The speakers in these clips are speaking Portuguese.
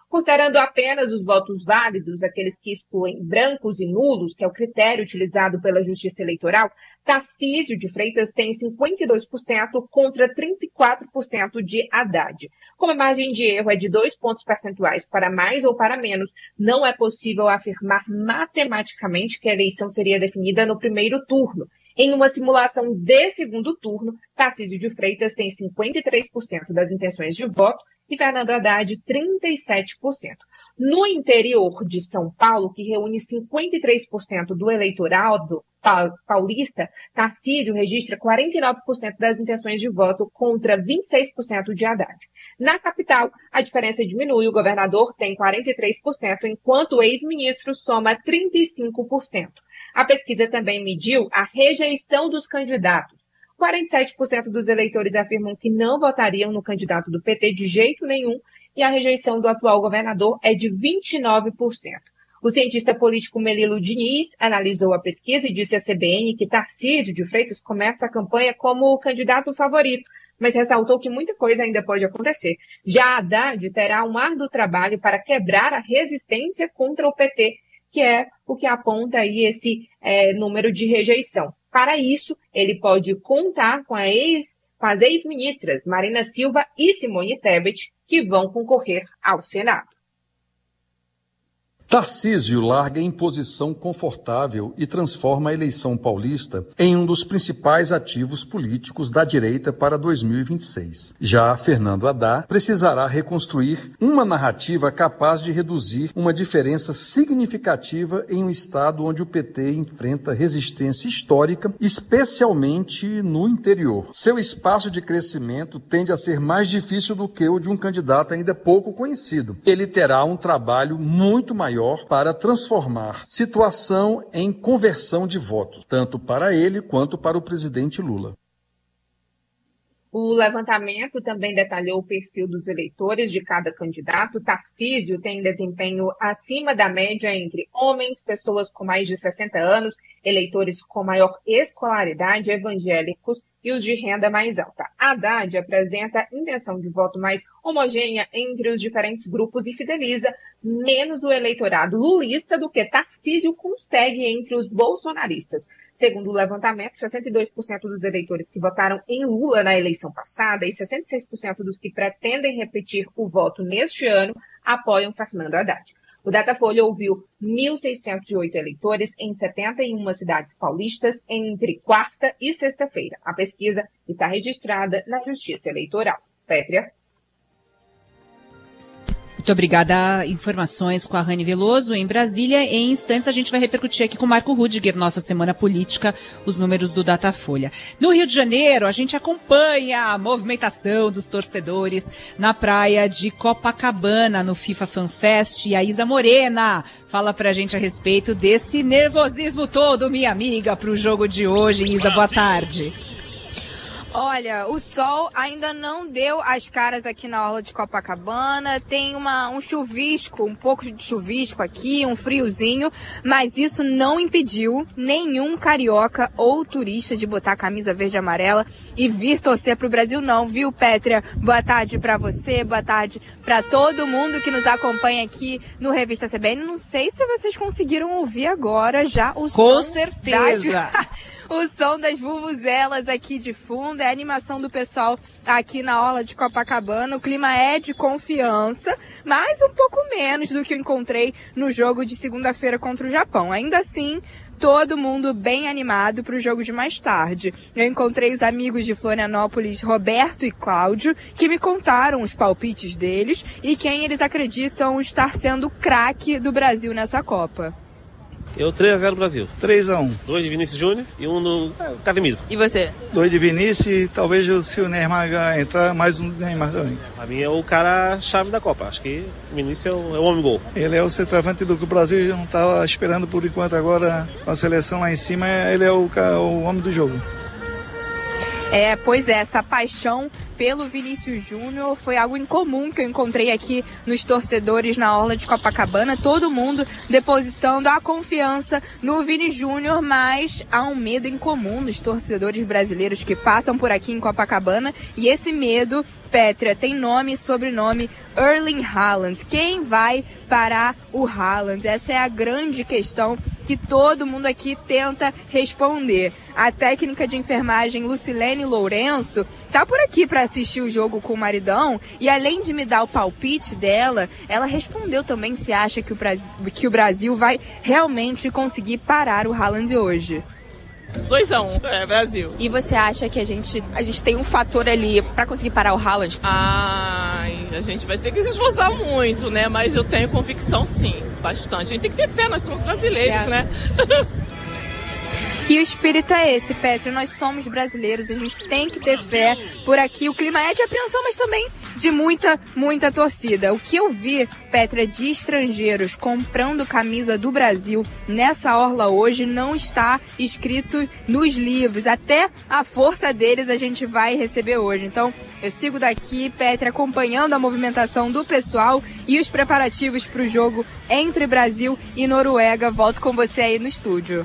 Considerando apenas os votos válidos, aqueles que excluem brancos e nulos, que é o critério utilizado pela Justiça Eleitoral, Tarcísio de Freitas tem 52% contra 34% de Haddad. Como a margem de erro é de 2 pontos percentuais para mais ou para menos, não é possível afirmar matematicamente que a eleição seria definida no primeiro turno. Em uma simulação de segundo turno, Tarcísio de Freitas tem 53% das intenções de voto e Fernando Haddad 37%. No interior de São Paulo, que reúne 53% do eleitorado paulista, Tarcísio registra 49% das intenções de voto contra 26% de Haddad. Na capital, a diferença diminui, o governador tem 43%, enquanto o ex-ministro soma 35%. A pesquisa também mediu a rejeição dos candidatos. 47% dos eleitores afirmam que não votariam no candidato do PT de jeito nenhum e a rejeição do atual governador é de 29%. O cientista político Melilo Diniz analisou a pesquisa e disse à CBN que Tarcísio de Freitas começa a campanha como o candidato favorito, mas ressaltou que muita coisa ainda pode acontecer. Já Haddad terá um árduo trabalho para quebrar a resistência contra o PT, que é o que aponta aí esse número de rejeição. Para isso, ele pode contar com as ex-ministras Marina Silva e Simone Tebet, que vão concorrer ao Senado. Tarcísio larga em posição confortável e transforma a eleição paulista em um dos principais ativos políticos da direita para 2026. Já Fernando Haddad precisará reconstruir uma narrativa capaz de reduzir uma diferença significativa em um estado onde o PT enfrenta resistência histórica, especialmente no interior. Seu espaço de crescimento tende a ser mais difícil do que o de um candidato ainda pouco conhecido. Ele terá um trabalho muito maior para transformar situação em conversão de votos, tanto para ele quanto para o presidente Lula. O levantamento também detalhou o perfil dos eleitores de cada candidato. Tarcísio tem desempenho acima da média entre homens, pessoas com mais de 60 anos, eleitores com maior escolaridade, evangélicos e os de renda mais alta. Haddad apresenta intenção de voto mais homogênea entre os diferentes grupos e fideliza menos o eleitorado lulista do que Tarcísio consegue entre os bolsonaristas. Segundo o levantamento, 62% dos eleitores que votaram em Lula na eleição passada e 66% dos que pretendem repetir o voto neste ano apoiam Fernando Haddad. O Datafolha ouviu 1.608 eleitores em 71 cidades paulistas entre quarta e sexta-feira. A pesquisa está registrada na Justiça Eleitoral. Pétria. Muito obrigada. Informações com a Rani Veloso em Brasília. Em instantes a gente vai repercutir aqui com o Marco Rudiger, nossa Semana Política, os números do Datafolha. No Rio de Janeiro, a gente acompanha a movimentação dos torcedores na praia de Copacabana, no FIFA Fan Fest. E a Isa Morena fala pra gente a respeito desse nervosismo todo, minha amiga, pro jogo de hoje. Isa, boa tarde. Olha, o sol ainda não deu as caras aqui na orla de Copacabana, tem um chuvisco, um pouco de chuvisco aqui, um friozinho, mas isso não impediu nenhum carioca ou turista de botar a camisa verde e amarela e vir torcer pro Brasil não, viu, Pétria? Boa tarde pra você, boa tarde pra todo mundo que nos acompanha aqui no Revista CBN. Não sei se vocês conseguiram ouvir agora já o som. Com certeza! O som das vuvuzelas aqui de fundo, é a animação do pessoal aqui na orla de Copacabana. O clima é de confiança, mas um pouco menos do que eu encontrei no jogo de segunda-feira contra o Japão. Ainda assim, todo mundo bem animado para o jogo de mais tarde. Eu encontrei os amigos de Florianópolis, Roberto e Cláudio, que me contaram os palpites deles e quem eles acreditam estar sendo o craque do Brasil nessa Copa. Eu 3-0 Brasil. 3-1. 2 de Vinícius Júnior e 1 no Casemiro. E você? 2 de Vinícius e talvez se o Neymar entrar, mais um Neymar também. Pra mim é o cara-chave da Copa. Acho que o Vinícius é o homem-gol. Ele é o centroavante do que o Brasil não estava esperando por enquanto. Agora, com a seleção lá em cima, ele é o homem do jogo. Pois é, essa paixão pelo Vinícius Júnior. Foi algo incomum que eu encontrei aqui nos torcedores na orla de Copacabana. Todo mundo depositando a confiança no Vini Júnior, mas há um medo incomum nos torcedores brasileiros que passam por aqui em Copacabana. E esse medo, Pétria, tem nome e sobrenome: Erling Haaland. Quem vai parar o Haaland? Essa é a grande questão que todo mundo aqui tenta responder. A técnica de enfermagem Lucilene Lourenço tá por aqui para assistir o jogo com o maridão, e além de me dar o palpite dela, ela respondeu também se acha que o Brasil vai realmente conseguir parar o Haaland hoje. 2-1, Brasil. E você acha que a gente tem um fator ali pra conseguir parar o Haaland? Ai, a gente vai ter que se esforçar muito, né? Mas eu tenho convicção, sim, bastante. A gente tem que ter fé, nós somos brasileiros, né? E o espírito é esse, Pétria. Nós somos brasileiros, a gente tem que ter fé por aqui. O clima é de apreensão, mas também de muita torcida. O que eu vi, Pétria, de estrangeiros comprando camisa do Brasil nessa orla hoje não está escrito nos livros. Até a força deles a gente vai receber hoje. Então, eu sigo daqui, Pétria, acompanhando a movimentação do pessoal e os preparativos para o jogo entre Brasil e Noruega. Volto com você aí no estúdio.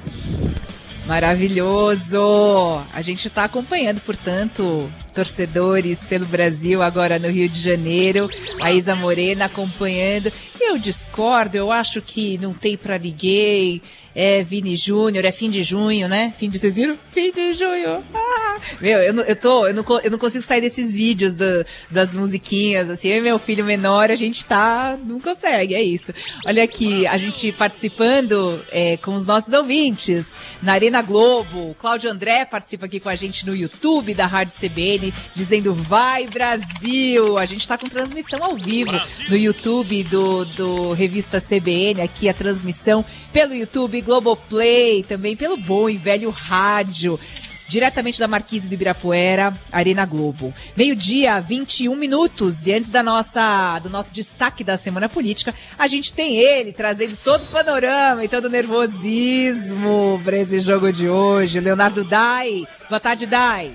Maravilhoso! A gente está acompanhando, portanto, torcedores pelo Brasil agora no Rio de Janeiro. A Isa Morena acompanhando. Eu discordo, eu acho que não tem pra ninguém. É Vini Júnior, é fim de junho, né? Vocês viram? Fim de junho. Ah! Meu, eu não consigo sair desses vídeos das musiquinhas, assim. Eu e meu filho menor, a gente não consegue, é isso. Olha aqui, a gente participando com os nossos ouvintes na Arena Globo. O Cláudio André participa aqui com a gente no YouTube da Rádio CBN, dizendo vai Brasil! A gente tá com transmissão ao vivo no YouTube do Revista CBN, aqui a transmissão pelo YouTube, Globoplay, também pelo bom e velho rádio, diretamente da Marquise do Ibirapuera, Arena Globo. 12h, 21 minutos, e antes do nosso destaque da Semana Política, a gente tem ele trazendo todo o panorama e todo o nervosismo para esse jogo de hoje, Leonardo Dai. Boa tarde, Dai.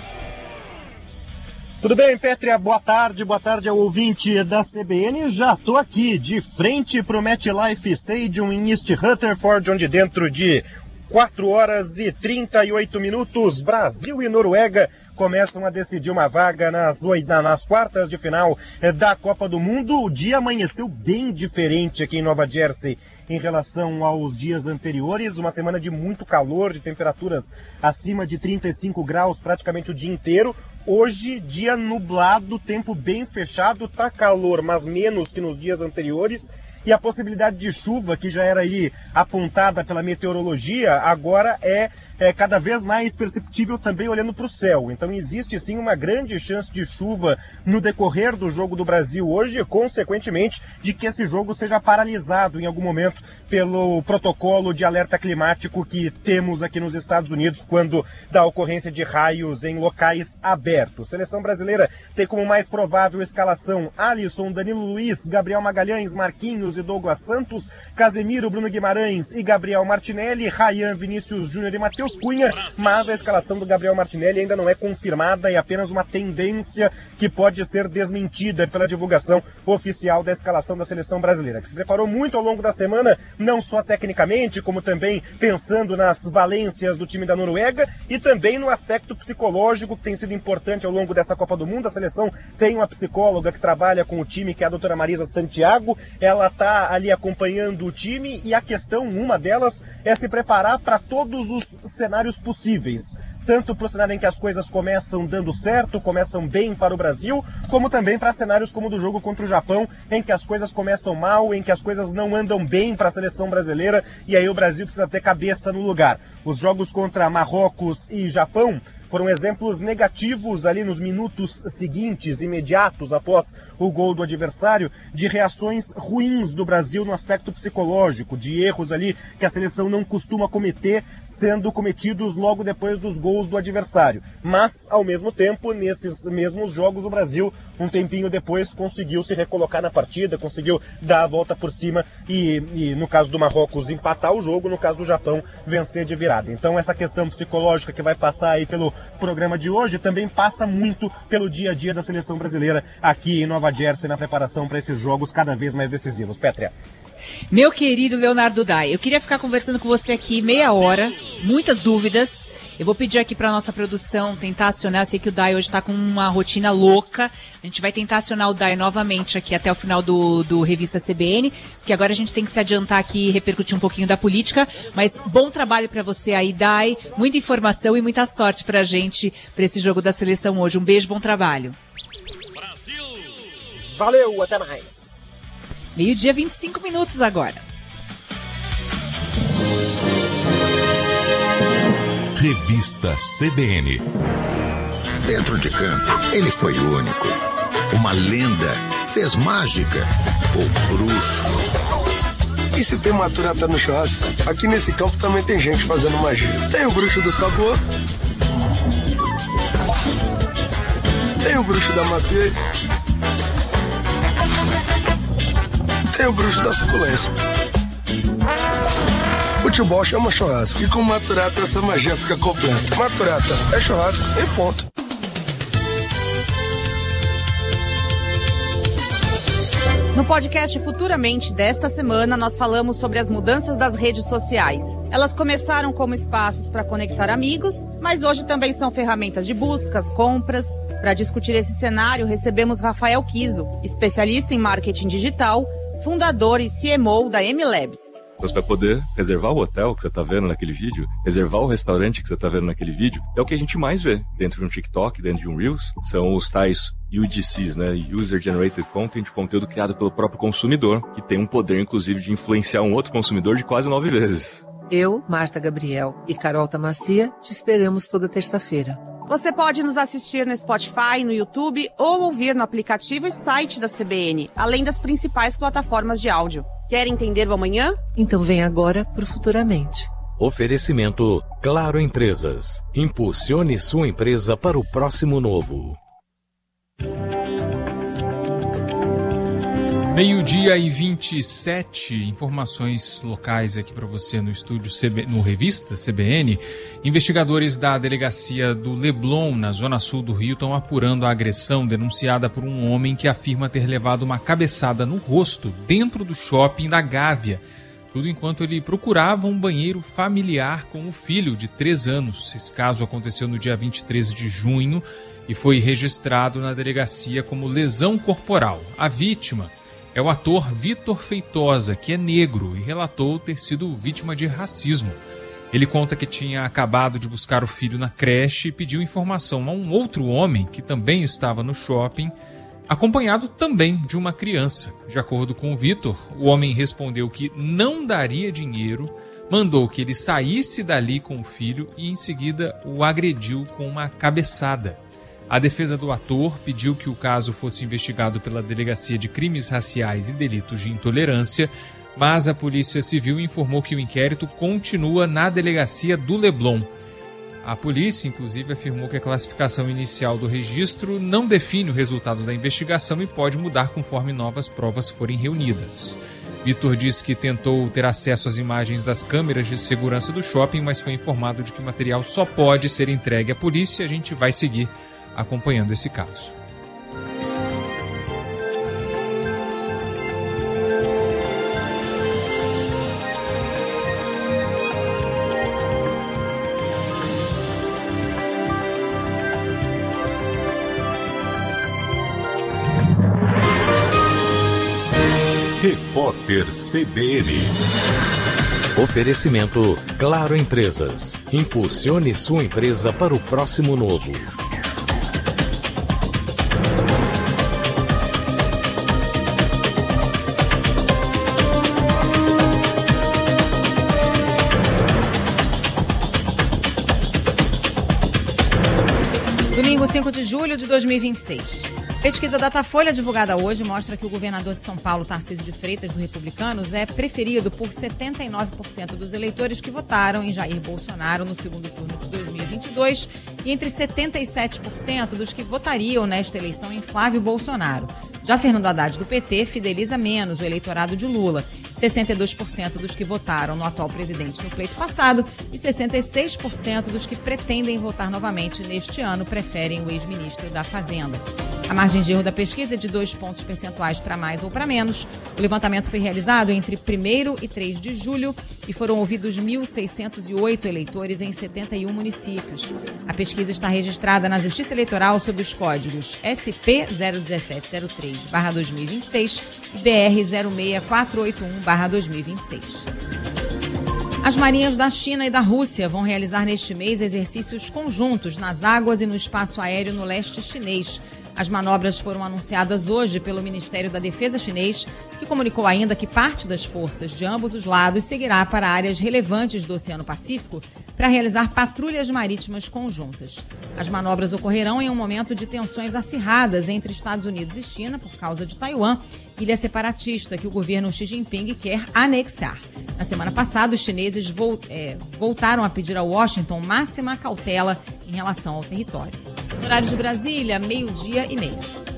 Tudo bem, Pétria? Boa tarde ao ouvinte da CBN. Já estou aqui, de frente para o MetLife Stadium em East Rutherford, onde dentro de 4 horas e 38 minutos, Brasil e Noruega começam a decidir uma vaga nas quartas de final da Copa do Mundo. O dia amanheceu bem diferente aqui em Nova Jersey em relação aos dias anteriores. Uma semana de muito calor, de temperaturas acima de 35 graus praticamente o dia inteiro. Hoje, dia nublado, tempo bem fechado, tá calor, mas menos que nos dias anteriores. E a possibilidade de chuva, que já era aí apontada pela meteorologia, agora é cada vez mais perceptível também olhando para o céu. Então existe sim uma grande chance de chuva no decorrer do jogo do Brasil hoje, e consequentemente de que esse jogo seja paralisado em algum momento pelo protocolo de alerta climático que temos aqui nos Estados Unidos quando da ocorrência de raios em locais abertos. Seleção brasileira tem como mais provável escalação Alisson, Danilo Luiz, Gabriel Magalhães, Marquinhos e Douglas Santos, Casemiro, Bruno Guimarães e Gabriel Martinelli, Ryan, Vinícius Júnior e Matheus Cunha, mas a escalação do Gabriel Martinelli ainda não é confirmada, é apenas uma tendência que pode ser desmentida pela divulgação oficial da escalação da seleção brasileira, que se preparou muito ao longo da semana, não só tecnicamente, como também pensando nas valências do time da Noruega e também no aspecto psicológico que tem sido importante ao longo dessa Copa do Mundo. A seleção tem uma psicóloga que trabalha com o time, que é a doutora Marisa Santiago. Ela está ali acompanhando o time e a questão, uma delas, é se preparar para todos os cenários possíveis. Tanto para o cenário em que as coisas começam dando certo, começam bem para o Brasil, como também para cenários como o do jogo contra o Japão, em que as coisas começam mal, em que as coisas não andam bem para a seleção brasileira, e aí o Brasil precisa ter cabeça no lugar. Os jogos contra Marrocos e Japão foram exemplos negativos ali nos minutos seguintes, imediatos após o gol do adversário, de reações ruins do Brasil no aspecto psicológico, de erros ali que a seleção não costuma cometer, sendo cometidos logo depois dos gols gols do adversário. Mas, ao mesmo tempo, nesses mesmos jogos, o Brasil, um tempinho depois, conseguiu se recolocar na partida, conseguiu dar a volta por cima e no caso do Marrocos, empatar o jogo, no caso do Japão, vencer de virada. Então, essa questão psicológica que vai passar aí pelo programa de hoje também passa muito pelo dia a dia da seleção brasileira aqui em Nova Jersey, na preparação para esses jogos cada vez mais decisivos. Pétrea. Meu querido Leonardo Dai, eu queria ficar conversando com você aqui meia hora, muitas dúvidas. Eu vou pedir aqui para nossa produção tentar acionar, eu sei que o Dai hoje está com uma rotina louca. A gente vai tentar acionar o Dai novamente aqui até o final do Revista CBN, porque agora a gente tem que se adiantar aqui e repercutir um pouquinho da política. Mas bom trabalho para você aí, Dai, muita informação e muita sorte para a gente, para esse jogo da seleção hoje. Um beijo, bom trabalho. Brasil! Valeu, até mais! 12h, 25 minutos agora. Revista CBN. Dentro de campo, ele foi único. Uma lenda, fez mágica, o bruxo. E se tem maturata no churrasco, aqui nesse campo também tem gente fazendo magia. Tem o bruxo do sabor, tem o bruxo da maciez, tem o bruxo da suculência. Futebol chama churrasco e com maturata essa magia fica completa. Maturata é churrasco e ponto. No podcast Futuramente desta semana, nós falamos sobre as mudanças das redes sociais. Elas começaram como espaços para conectar amigos, mas hoje também são ferramentas de buscas, compras. Para discutir esse cenário, recebemos Rafael Kiso, especialista em marketing digital, fundador e CMO da M-Labs. Você vai poder reservar o hotel que você está vendo naquele vídeo, reservar o restaurante que você está vendo naquele vídeo. É o que a gente mais vê dentro de um TikTok, dentro de um Reels. São os tais UGCs, né? User Generated Content, conteúdo criado pelo próprio consumidor, que tem um poder, inclusive, de influenciar um outro consumidor de quase 9 vezes. Eu, Marta Gabriel e Carol Tamacia te esperamos toda terça-feira. Você pode nos assistir no Spotify, no YouTube ou ouvir no aplicativo e site da CBN, além das principais plataformas de áudio. Quer entender o amanhã? Então vem agora pro Futuramente. Oferecimento Claro Empresas. Impulsione sua empresa para o próximo novo. 12h27, informações locais aqui para você no estúdio no Revista CBN. Investigadores da delegacia do Leblon, na zona sul do Rio, estão apurando a agressão denunciada por um homem que afirma ter levado uma cabeçada no rosto dentro do shopping da Gávea. Tudo enquanto ele procurava um banheiro familiar com o filho de 3 anos. Esse caso aconteceu no dia 23 de junho e foi registrado na delegacia como lesão corporal. A vítima é o ator Vitor Feitosa, que é negro e relatou ter sido vítima de racismo. Ele conta que tinha acabado de buscar o filho na creche e pediu informação a um outro homem que também estava no shopping, acompanhado também de uma criança. De acordo com o Vitor, o homem respondeu que não daria dinheiro, mandou que ele saísse dali com o filho e em seguida o agrediu com uma cabeçada. A defesa do ator pediu que o caso fosse investigado pela Delegacia de Crimes Raciais e Delitos de Intolerância, mas a Polícia Civil informou que o inquérito continua na Delegacia do Leblon. A polícia, inclusive, afirmou que a classificação inicial do registro não define o resultado da investigação e pode mudar conforme novas provas forem reunidas. Vitor disse que tentou ter acesso às imagens das câmeras de segurança do shopping, mas foi informado de que o material só pode ser entregue à polícia. A gente vai seguir acompanhando esse caso. Repórter CBN. Oferecimento Claro Empresas. Impulsione sua empresa para o próximo novo. Domingo 5 de julho de 2026. Pesquisa Datafolha divulgada hoje mostra que o governador de São Paulo, Tarcísio de Freitas, do Republicanos, é preferido por 79% dos eleitores que votaram em Jair Bolsonaro no segundo turno de 2022 e entre 77% dos que votariam nesta eleição em Flávio Bolsonaro. Já Fernando Haddad, do PT, fideliza menos o eleitorado de Lula. 62% dos que votaram no atual presidente no pleito passado e 66% dos que pretendem votar novamente neste ano preferem o ex-ministro da Fazenda. A margem de erro da pesquisa é de 2 pontos percentuais para mais ou para menos. O levantamento foi realizado entre 1º e 3 de julho e foram ouvidos 1.608 eleitores em 71 municípios. A pesquisa está registrada na Justiça Eleitoral sob os códigos SP 01703/2026 e BR 06481/2026. As marinhas da China e da Rússia vão realizar neste mês exercícios conjuntos nas águas e no espaço aéreo no leste chinês. As manobras foram anunciadas hoje pelo Ministério da Defesa chinês, que comunicou ainda que parte das forças de ambos os lados seguirá para áreas relevantes do Oceano Pacífico para realizar patrulhas marítimas conjuntas. As manobras ocorrerão em um momento de tensões acirradas entre Estados Unidos e China por causa de Taiwan, ilha separatista que o governo Xi Jinping quer anexar. Na semana passada, os chineses voltaram a pedir a Washington máxima cautela em relação ao território. No horário de Brasília, 12:30.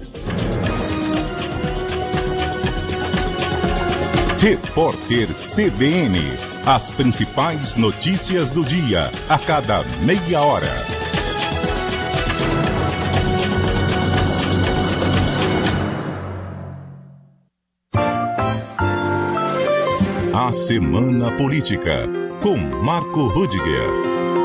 Repórter CBN. As principais notícias do dia, a cada meia hora. A Semana Política, com Marco Rudiger.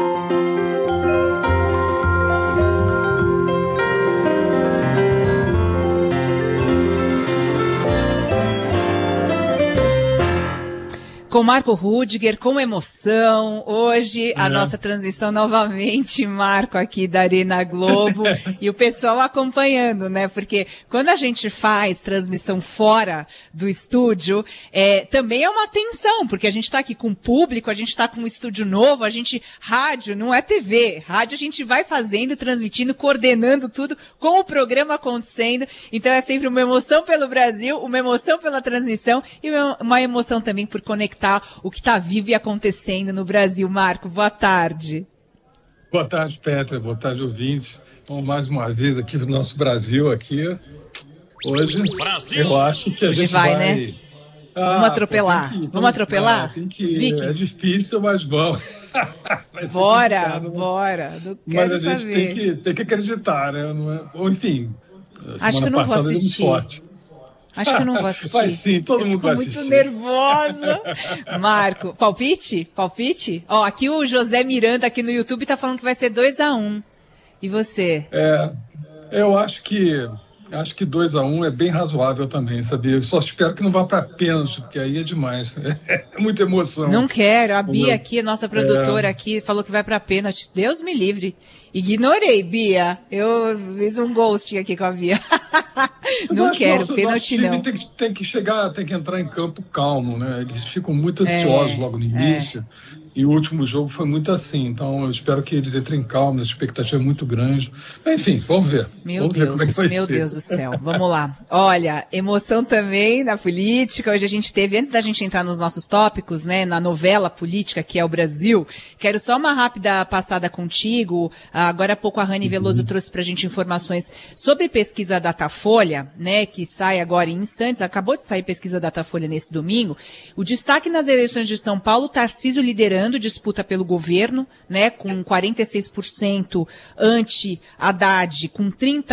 Com Marco Rudiger, com emoção, hoje a nossa transmissão novamente, Marco, aqui da Arena Globo, e o pessoal acompanhando, né, porque quando a gente faz transmissão fora do estúdio, também é uma tensão, porque a gente tá aqui com o público, a gente tá com um estúdio novo, rádio não é TV, rádio a gente vai fazendo, transmitindo, coordenando tudo, com o programa acontecendo, então é sempre uma emoção pelo Brasil, uma emoção pela transmissão e uma emoção também por conectar o que está vivo e acontecendo no Brasil. Marco, boa tarde. Boa tarde, Petra. Boa tarde, ouvintes. Então, mais uma vez aqui no nosso Brasil, aqui. Hoje, Brasil. Eu acho que a gente vai... né? Vamos atropelar. Vamos atropelar? Tem que ir. É difícil, mas vamos. Bora. Não quero mas a gente tem que acreditar, né? Não é... Ou, enfim, acho que eu não vou assistir. Acho que eu não vou assistir. Vai sim, todo mundo vai assistir. Eu fico muito nervosa. Marco, palpite? Ó, aqui o José Miranda aqui no YouTube tá falando que vai ser 2-1. E você? Eu acho que 2-1 é bem razoável também, sabia? Eu só espero que não vá para pênalti, porque aí é demais. É muita emoção. Não quero. A Bia aqui, nossa produtora aqui, falou que vai para pênalti. Deus me livre. Ignorei, Bia. Eu fiz um ghosting aqui com a Bia. Não quero, pênalti não. Tem que entrar em campo calmo, né? Eles ficam muito ansiosos logo no início. E o último jogo foi muito assim. Então, eu espero que eles entrem calmos, a expectativa é muito grande. Enfim, vamos ver. Meu Deus do céu. Vamos lá. Olha, emoção também na política. Hoje a gente teve, antes da gente entrar nos nossos tópicos, né, na novela política que é o Brasil, quero só uma rápida passada contigo. Agora há pouco a Rani Veloso trouxe pra gente informações sobre pesquisa Datafolha, né, que sai agora em instantes. Acabou de sair pesquisa Datafolha nesse domingo. O destaque nas eleições de São Paulo, Tarcísio liderando disputa pelo governo, né, com 46% anti-Haddad, com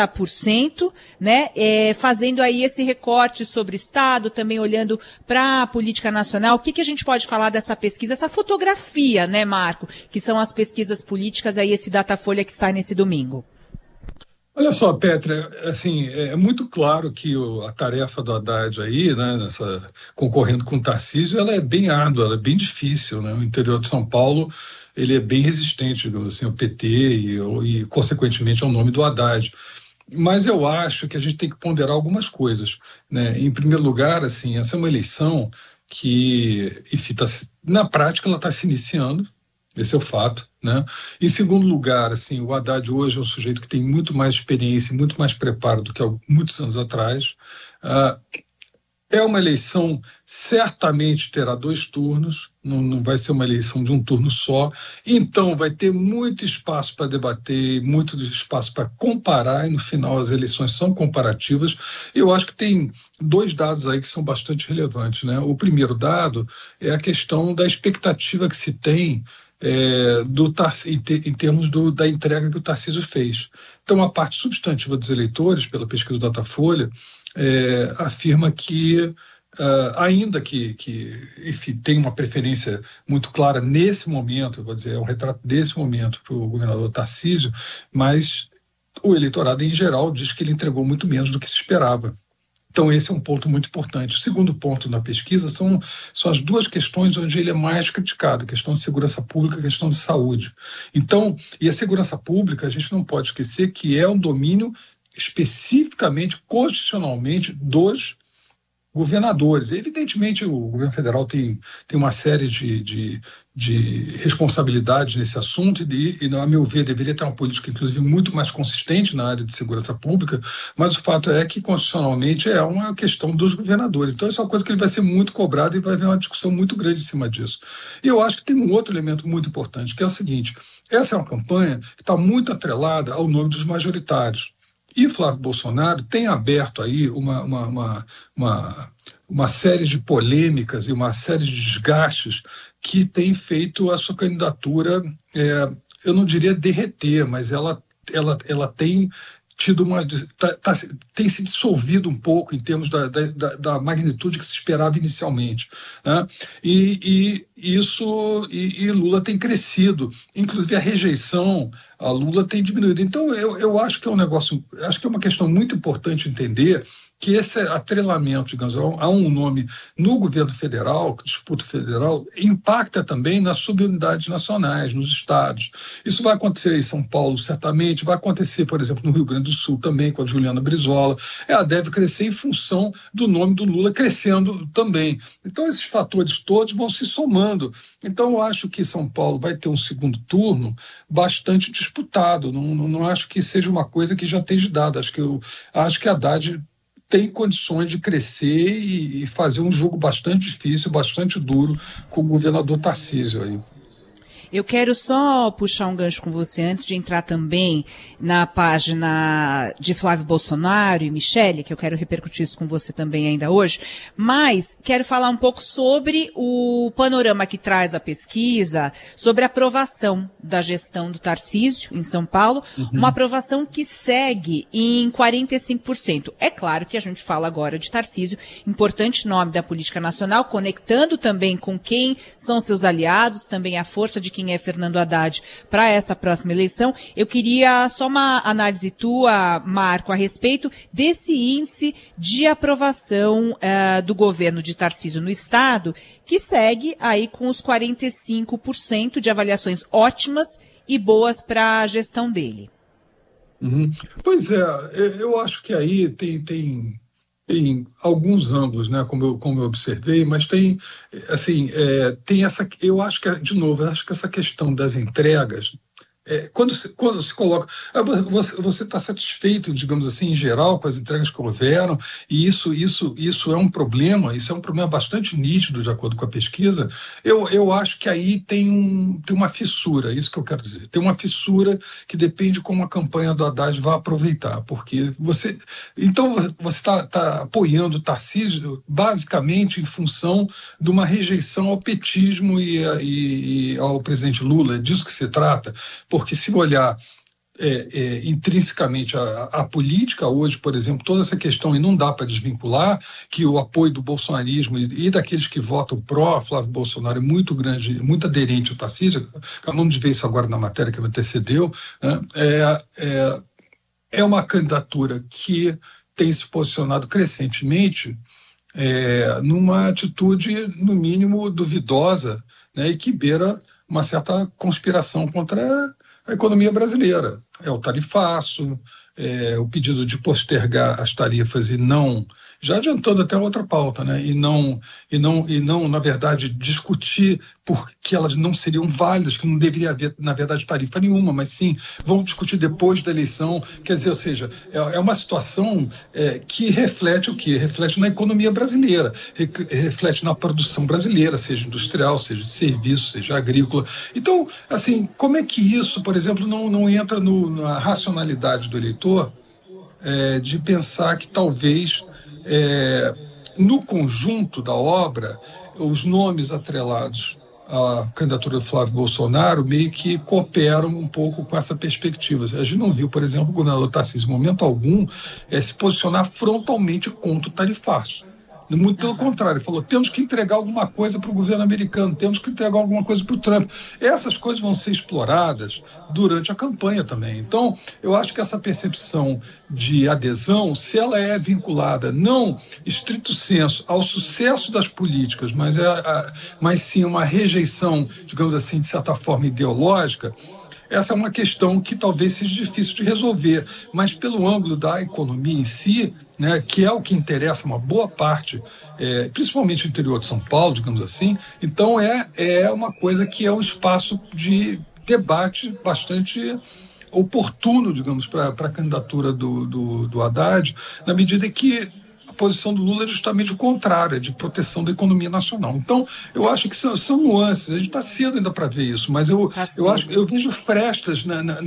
30%, né, fazendo aí esse recorte sobre o Estado, também olhando para a política nacional. O que a gente pode falar dessa pesquisa, essa fotografia, né, Marco, que são as pesquisas políticas, aí esse Datafolha que sai nesse domingo? Olha só, Petra, assim, é muito claro que a tarefa do Haddad aí, né, concorrendo com o Tarcísio, ela é bem árdua, ela é bem difícil, né? O interior de São Paulo, ele é bem resistente, digamos assim, ao PT e consequentemente, ao nome do Haddad. Mas eu acho que a gente tem que ponderar algumas coisas, né? Em primeiro lugar, assim, essa é uma eleição que, enfim, na prática, ela está se iniciando, Esse é o fato, né? Em segundo lugar, assim, o Haddad hoje é um sujeito que tem muito mais experiência e muito mais preparo do que há muitos anos atrás. É uma eleição, certamente terá 2 turnos, não vai ser uma eleição de um turno só, então vai ter muito espaço para debater, muito espaço para comparar, e no final as eleições são comparativas. Eu acho que tem 2 dados aí que são bastante relevantes, né? O primeiro dado é a questão da expectativa que se tem em termos da entrega que o Tarcísio fez. Então, a parte substantiva dos eleitores, pela pesquisa do Datafolha, afirma que, ainda que enfim, tem uma preferência muito clara nesse momento, eu vou dizer, é um retrato desse momento para o governador Tarcísio, mas o eleitorado em geral diz que ele entregou muito menos do que se esperava. Então, esse é um ponto muito importante. O segundo ponto na pesquisa são as 2 questões onde ele é mais criticado, a questão de segurança pública e a questão de saúde. Então, e a segurança pública, a gente não pode esquecer que é um domínio especificamente, constitucionalmente, dos governadores. Evidentemente, o governo federal tem uma série de responsabilidades nesse assunto e, a meu ver, deveria ter uma política, inclusive, muito mais consistente na área de segurança pública, mas o fato é que, constitucionalmente, é uma questão dos governadores. Então, isso é uma coisa que ele vai ser muito cobrado e vai haver uma discussão muito grande em cima disso. E eu acho que tem um outro elemento muito importante, que é o seguinte: essa é uma campanha que está muito atrelada ao nome dos majoritários. E Flávio Bolsonaro tem aberto aí uma série de polêmicas e uma série de desgastes que tem feito a sua candidatura, eu não diria derreter, mas ela tem tido tem se dissolvido um pouco em termos da magnitude que se esperava inicialmente, né? E Lula tem crescido, inclusive a rejeição a Lula tem diminuído. Então eu acho que é acho que é uma questão muito importante entender que esse atrelamento, digamos, a um nome no governo federal, disputa federal, impacta também nas subunidades nacionais, nos estados. Isso vai acontecer em São Paulo, certamente, vai acontecer, por exemplo, no Rio Grande do Sul também, com a Juliana Brizola. Ela deve crescer em função do nome do Lula crescendo também. Então, esses fatores todos vão se somando. Então, eu acho que São Paulo vai ter um segundo turno bastante disputado. Não acho que seja uma coisa que já esteja dada. Acho que a Haddad tem condições de crescer e fazer um jogo bastante difícil, bastante duro com o governador Tarcísio aí. Eu quero só puxar um gancho com você antes de entrar também na página de Flávio Bolsonaro e Michele, que eu quero repercutir isso com você também ainda hoje, mas quero falar um pouco sobre o panorama que traz a pesquisa, sobre a aprovação da gestão do Tarcísio em São Paulo, uma aprovação que segue em 45%. É claro que a gente fala agora de Tarcísio, importante nome da política nacional, conectando também com quem são seus aliados, também a força de quem é Fernando Haddad para essa próxima eleição. Eu queria só uma análise tua, Marco, a respeito desse índice de aprovação do governo de Tarcísio no Estado, que segue aí com os 45% de avaliações ótimas e boas para a gestão dele. Pois é, eu acho que aí tem alguns ângulos, né, como eu observei, mas tem essa, eu acho que, de novo, eu acho que essa questão das entregas, quando se coloca, você está satisfeito, digamos assim, em geral, com as entregas que houveram, e isso é um problema, isso é um problema bastante nítido, de acordo com a pesquisa. Eu acho que aí tem uma fissura, isso que eu quero dizer. Tem uma fissura que depende como a campanha do Haddad vai aproveitar, porque você está apoiando o Tarcísio basicamente em função de uma rejeição ao petismo e ao presidente Lula, é disso que se trata. Porque se olhar intrinsecamente a política hoje, por exemplo, toda essa questão, e não dá para desvincular, que o apoio do bolsonarismo e daqueles que votam pró-Flávio Bolsonaro é muito grande, muito aderente ao Tarcísio, acabamos de ver isso agora na matéria que me antecedeu, né? É uma candidatura que tem se posicionado crescentemente numa atitude, no mínimo, duvidosa, né, e que beira uma certa conspiração contra a economia brasileira. É o tarifaço, o pedido de postergar as tarifas e não já adiantando até outra pauta, né? E não, na verdade, discutir porque elas não seriam válidas, que não deveria haver, na verdade, tarifa nenhuma, mas sim, vão discutir depois da eleição. Quer dizer, ou seja, é uma situação que reflete o quê? Reflete na economia brasileira, reflete na produção brasileira, seja industrial, seja de serviço, seja agrícola. Então, assim, como é que isso, por exemplo, não entra na racionalidade do eleitor de pensar que talvez, no conjunto da obra, os nomes atrelados a candidatura do Flávio Bolsonaro meio que cooperam um pouco com essa perspectiva. A gente não viu, por exemplo, o governador Tarcísio, em momento algum, se posicionar frontalmente contra o tarifaço. Muito pelo contrário, ele falou, temos que entregar alguma coisa para o governo americano, temos que entregar alguma coisa para o Trump. Essas coisas vão ser exploradas durante a campanha também. Então, eu acho que essa percepção de adesão, se ela é vinculada, não estrito sensu, ao sucesso das políticas, mas sim uma rejeição, digamos assim, de certa forma ideológica, essa é uma questão que talvez seja difícil de resolver, mas pelo ângulo da economia em si, né, que é o que interessa uma boa parte, principalmente no interior de São Paulo, digamos assim, então é uma coisa que é um espaço de debate bastante oportuno, digamos, para a candidatura do Haddad, na medida que a posição do Lula é justamente o contrário, é de proteção da economia nacional. Então, eu acho que são nuances, a gente está cedo ainda para ver isso, mas eu vejo frestas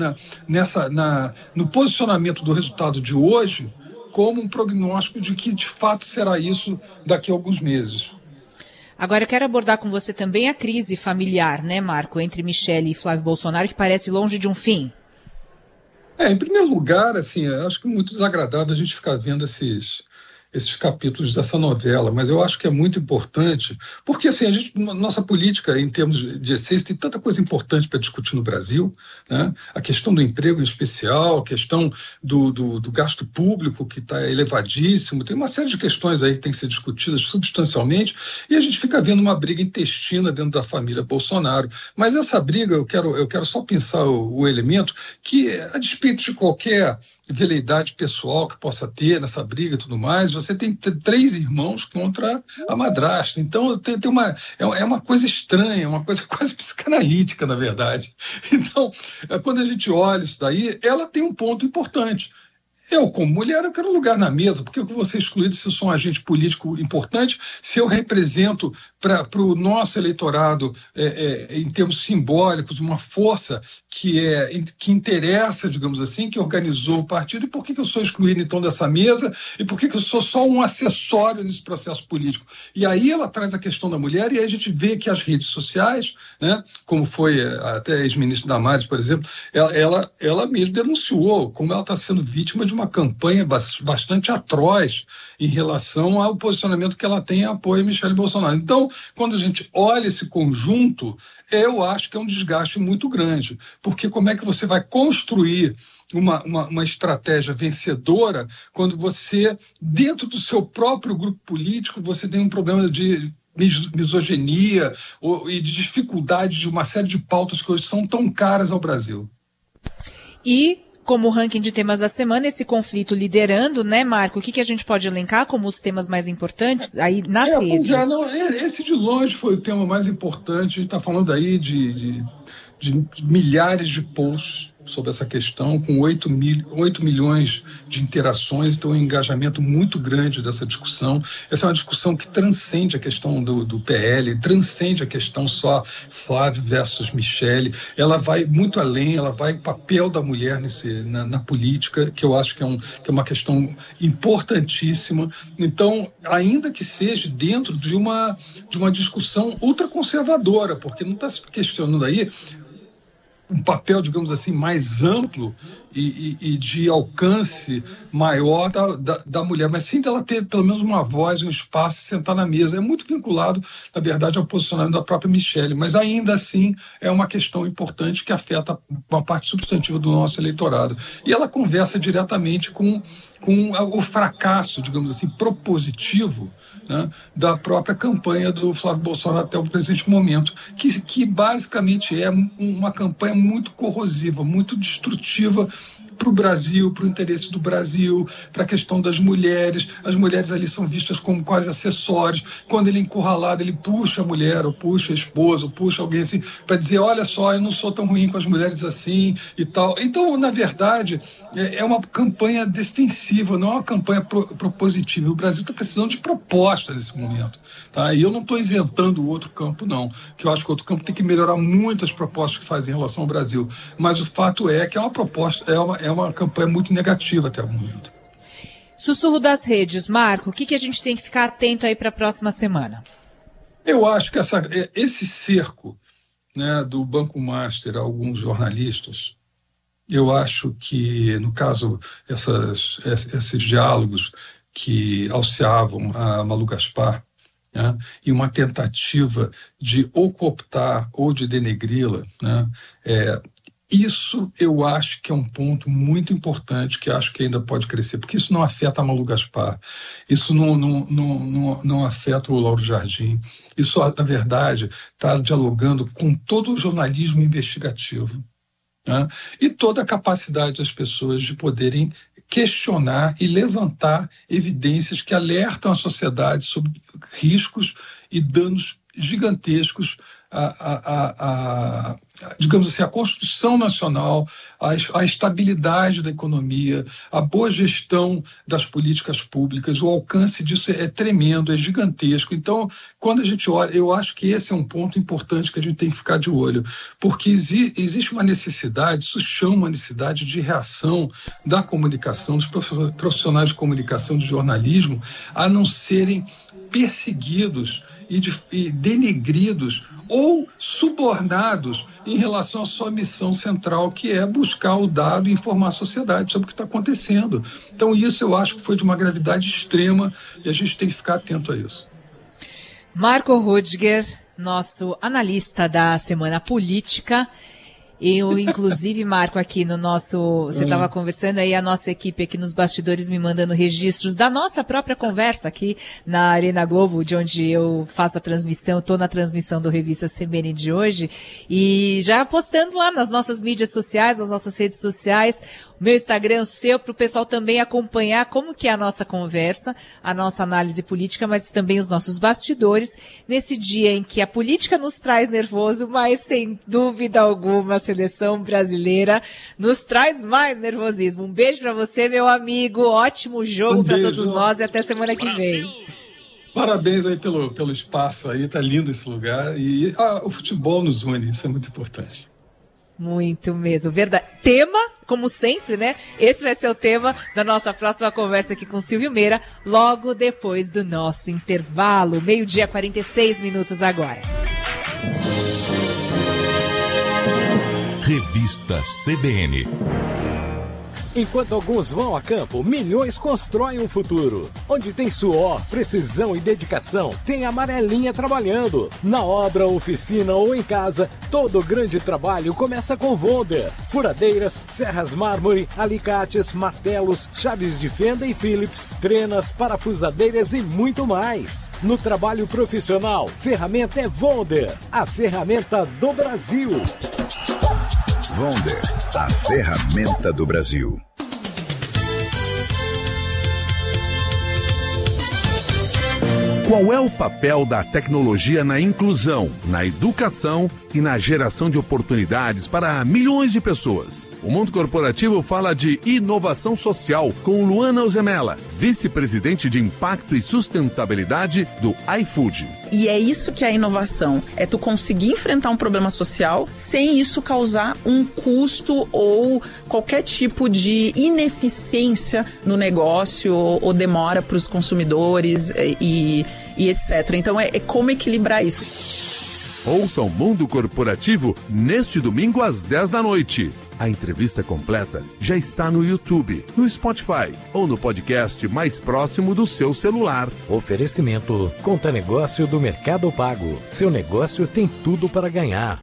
no posicionamento do resultado de hoje como um prognóstico de que, de fato, será isso daqui a alguns meses. Agora, eu quero abordar com você também a crise familiar, né, Marco, entre Michele e Flávio Bolsonaro, que parece longe de um fim. Em primeiro lugar, assim, eu acho que é muito desagradável a gente ficar vendo esses capítulos dessa novela, mas eu acho que é muito importante, porque assim, nossa política em termos de essência tem tanta coisa importante para discutir no Brasil, né? A questão do emprego em especial, a questão do gasto público que está elevadíssimo, tem uma série de questões aí que tem que ser discutidas substancialmente, e a gente fica vendo uma briga intestina dentro da família Bolsonaro, mas essa briga, eu quero só pensar o elemento que, a despeito de qualquer veleidade pessoal que possa ter nessa briga e tudo mais, você tem 3 irmãos contra a madrasta. Então é uma coisa estranha, uma coisa quase psicanalítica, na verdade. Então, quando a gente olha isso daí, ela tem um ponto importante. Eu, como mulher, eu quero um lugar na mesa, porque eu vou ser excluído se eu sou um agente político importante, se eu represento para o nosso eleitorado, em termos simbólicos, uma força que interessa, digamos assim, que organizou o partido, e por que eu sou excluído, então, dessa mesa, e por que eu sou só um acessório nesse processo político? E aí ela traz a questão da mulher, e aí a gente vê que as redes sociais, né, como foi até a ex-ministra Damares, por exemplo, ela mesmo denunciou como ela está sendo vítima de uma campanha bastante atroz em relação ao posicionamento que ela tem em apoio a Michele Bolsonaro. Então, quando a gente olha esse conjunto, eu acho que é um desgaste muito grande, porque como é que você vai construir uma estratégia vencedora quando você, dentro do seu próprio grupo político, você tem um problema de misoginia e de dificuldade de uma série de pautas que hoje são tão caras ao Brasil. E como ranking de temas da semana, esse conflito liderando, né, Marco? O que a gente pode elencar como os temas mais importantes aí nas redes? Esse de longe foi o tema mais importante. A gente está falando aí de milhares de posts sobre essa questão, com 8 milhões de interações, então um engajamento muito grande dessa discussão. Essa é uma discussão que transcende a questão do PL, transcende a questão só Flávio versus Michele, ela vai muito além, ela vai o papel da mulher na política, que eu acho que é uma questão importantíssima. Então, ainda que seja dentro de uma discussão ultraconservadora, porque não está se questionando aí um papel, digamos assim, mais amplo e de alcance maior da mulher, mas sim dela ter pelo menos uma voz, um espaço, sentar na mesa. É muito vinculado, na verdade, ao posicionamento da própria Michele, mas ainda assim é uma questão importante que afeta uma parte substantiva do nosso eleitorado. E ela conversa diretamente com o fracasso, digamos assim, propositivo, né, da própria campanha do Flávio Bolsonaro até o presente momento, que basicamente é uma campanha muito corrosiva, muito destrutiva para o Brasil, para o interesse do Brasil, para a questão das mulheres. As mulheres ali são vistas como quase acessórios. Quando ele é encurralado, ele puxa a mulher, ou puxa a esposa, ou puxa alguém assim, para dizer, olha só, eu não sou tão ruim com as mulheres assim e tal. Então, na verdade, é uma campanha defensiva, não é uma campanha propositiva. O Brasil está precisando de proposta nesse momento. Tá? E eu não estou isentando o outro campo, não. Que eu acho que o outro campo tem que melhorar muito as propostas que fazem em relação ao Brasil. Mas o fato é que é uma proposta, é uma campanha muito negativa até o momento. Sussurro das redes. Marco, o que a gente tem que ficar atento aí para a próxima semana? Eu acho que esse cerco, né, do Banco Master a alguns jornalistas, eu acho que, no caso, esses diálogos que alçavam a Malu Gaspar, né, e uma tentativa de ou cooptar ou de denegri-la, né, isso eu acho que é um ponto muito importante que acho que ainda pode crescer, porque isso não afeta a Malu Gaspar, isso não afeta o Lauro Jardim, isso, na verdade, está dialogando com todo o jornalismo investigativo, né, e toda a capacidade das pessoas de poderem questionar e levantar evidências que alertam a sociedade sobre riscos e danos gigantescos digamos assim, a construção nacional, a estabilidade da economia, a boa gestão das políticas públicas, o alcance disso é tremendo, é gigantesco. Então, quando a gente olha, eu acho que esse é um ponto importante que a gente tem que ficar de olho, porque existe uma necessidade, isso chama uma necessidade de reação da comunicação, dos profissionais de comunicação, de jornalismo, a não serem perseguidos e denegridos ou subornados em relação à sua missão central, que é buscar o dado e informar a sociedade sobre o que está acontecendo. Então isso eu acho que foi de uma gravidade extrema e a gente tem que ficar atento a isso. Marco Rudiger, nosso analista da Semana Política. Eu, inclusive, Marco, aqui no nosso... Você estava conversando aí, a nossa equipe aqui nos bastidores me mandando registros da nossa própria conversa aqui na Arena Globo, de onde eu faço a transmissão, estou na transmissão do Revista CBN de hoje, e já postando lá nas nossas mídias sociais, nas nossas redes sociais, o meu Instagram, o seu, para o pessoal também acompanhar como que é a nossa conversa, a nossa análise política, mas também os nossos bastidores, nesse dia em que a política nos traz nervoso, mas sem dúvida alguma, seleção brasileira nos traz mais nervosismo. Um beijo para você, meu amigo. Ótimo jogo para todos nós e até semana que vem. Parabéns aí pelo espaço aí, tá lindo esse lugar. E o futebol nos une, isso é muito importante. Muito mesmo, verdade. Tema, como sempre, né? Esse vai ser o tema da nossa próxima conversa aqui com Silvio Meira, logo depois do nosso intervalo. 12:46 agora. Revista CBN. Enquanto alguns vão a campo, milhões constroem um futuro. Onde tem suor, precisão e dedicação, tem a Amarelinha trabalhando. Na obra, oficina ou em casa, todo grande trabalho começa com Wonder. Furadeiras, serras mármore, alicates, martelos, chaves de fenda e Phillips, trenas, parafusadeiras e muito mais. No trabalho profissional, ferramenta é Wonder, a ferramenta do Brasil. Wonder, a ferramenta do Brasil. Qual é o papel da tecnologia na inclusão, na educação e na geração de oportunidades para milhões de pessoas? O Mundo Corporativo fala de inovação social com Luana Ozemela, vice-presidente de Impacto e Sustentabilidade do iFood. E é isso que é a inovação, é tu conseguir enfrentar um problema social sem isso causar um custo ou qualquer tipo de ineficiência no negócio ou demora para os consumidores e etc. Então é como equilibrar isso. Ouça o Mundo Corporativo neste domingo às 10 da noite. A entrevista completa já está no YouTube, no Spotify ou no podcast mais próximo do seu celular. Oferecimento Conta Negócio do Mercado Pago. Seu negócio tem tudo para ganhar.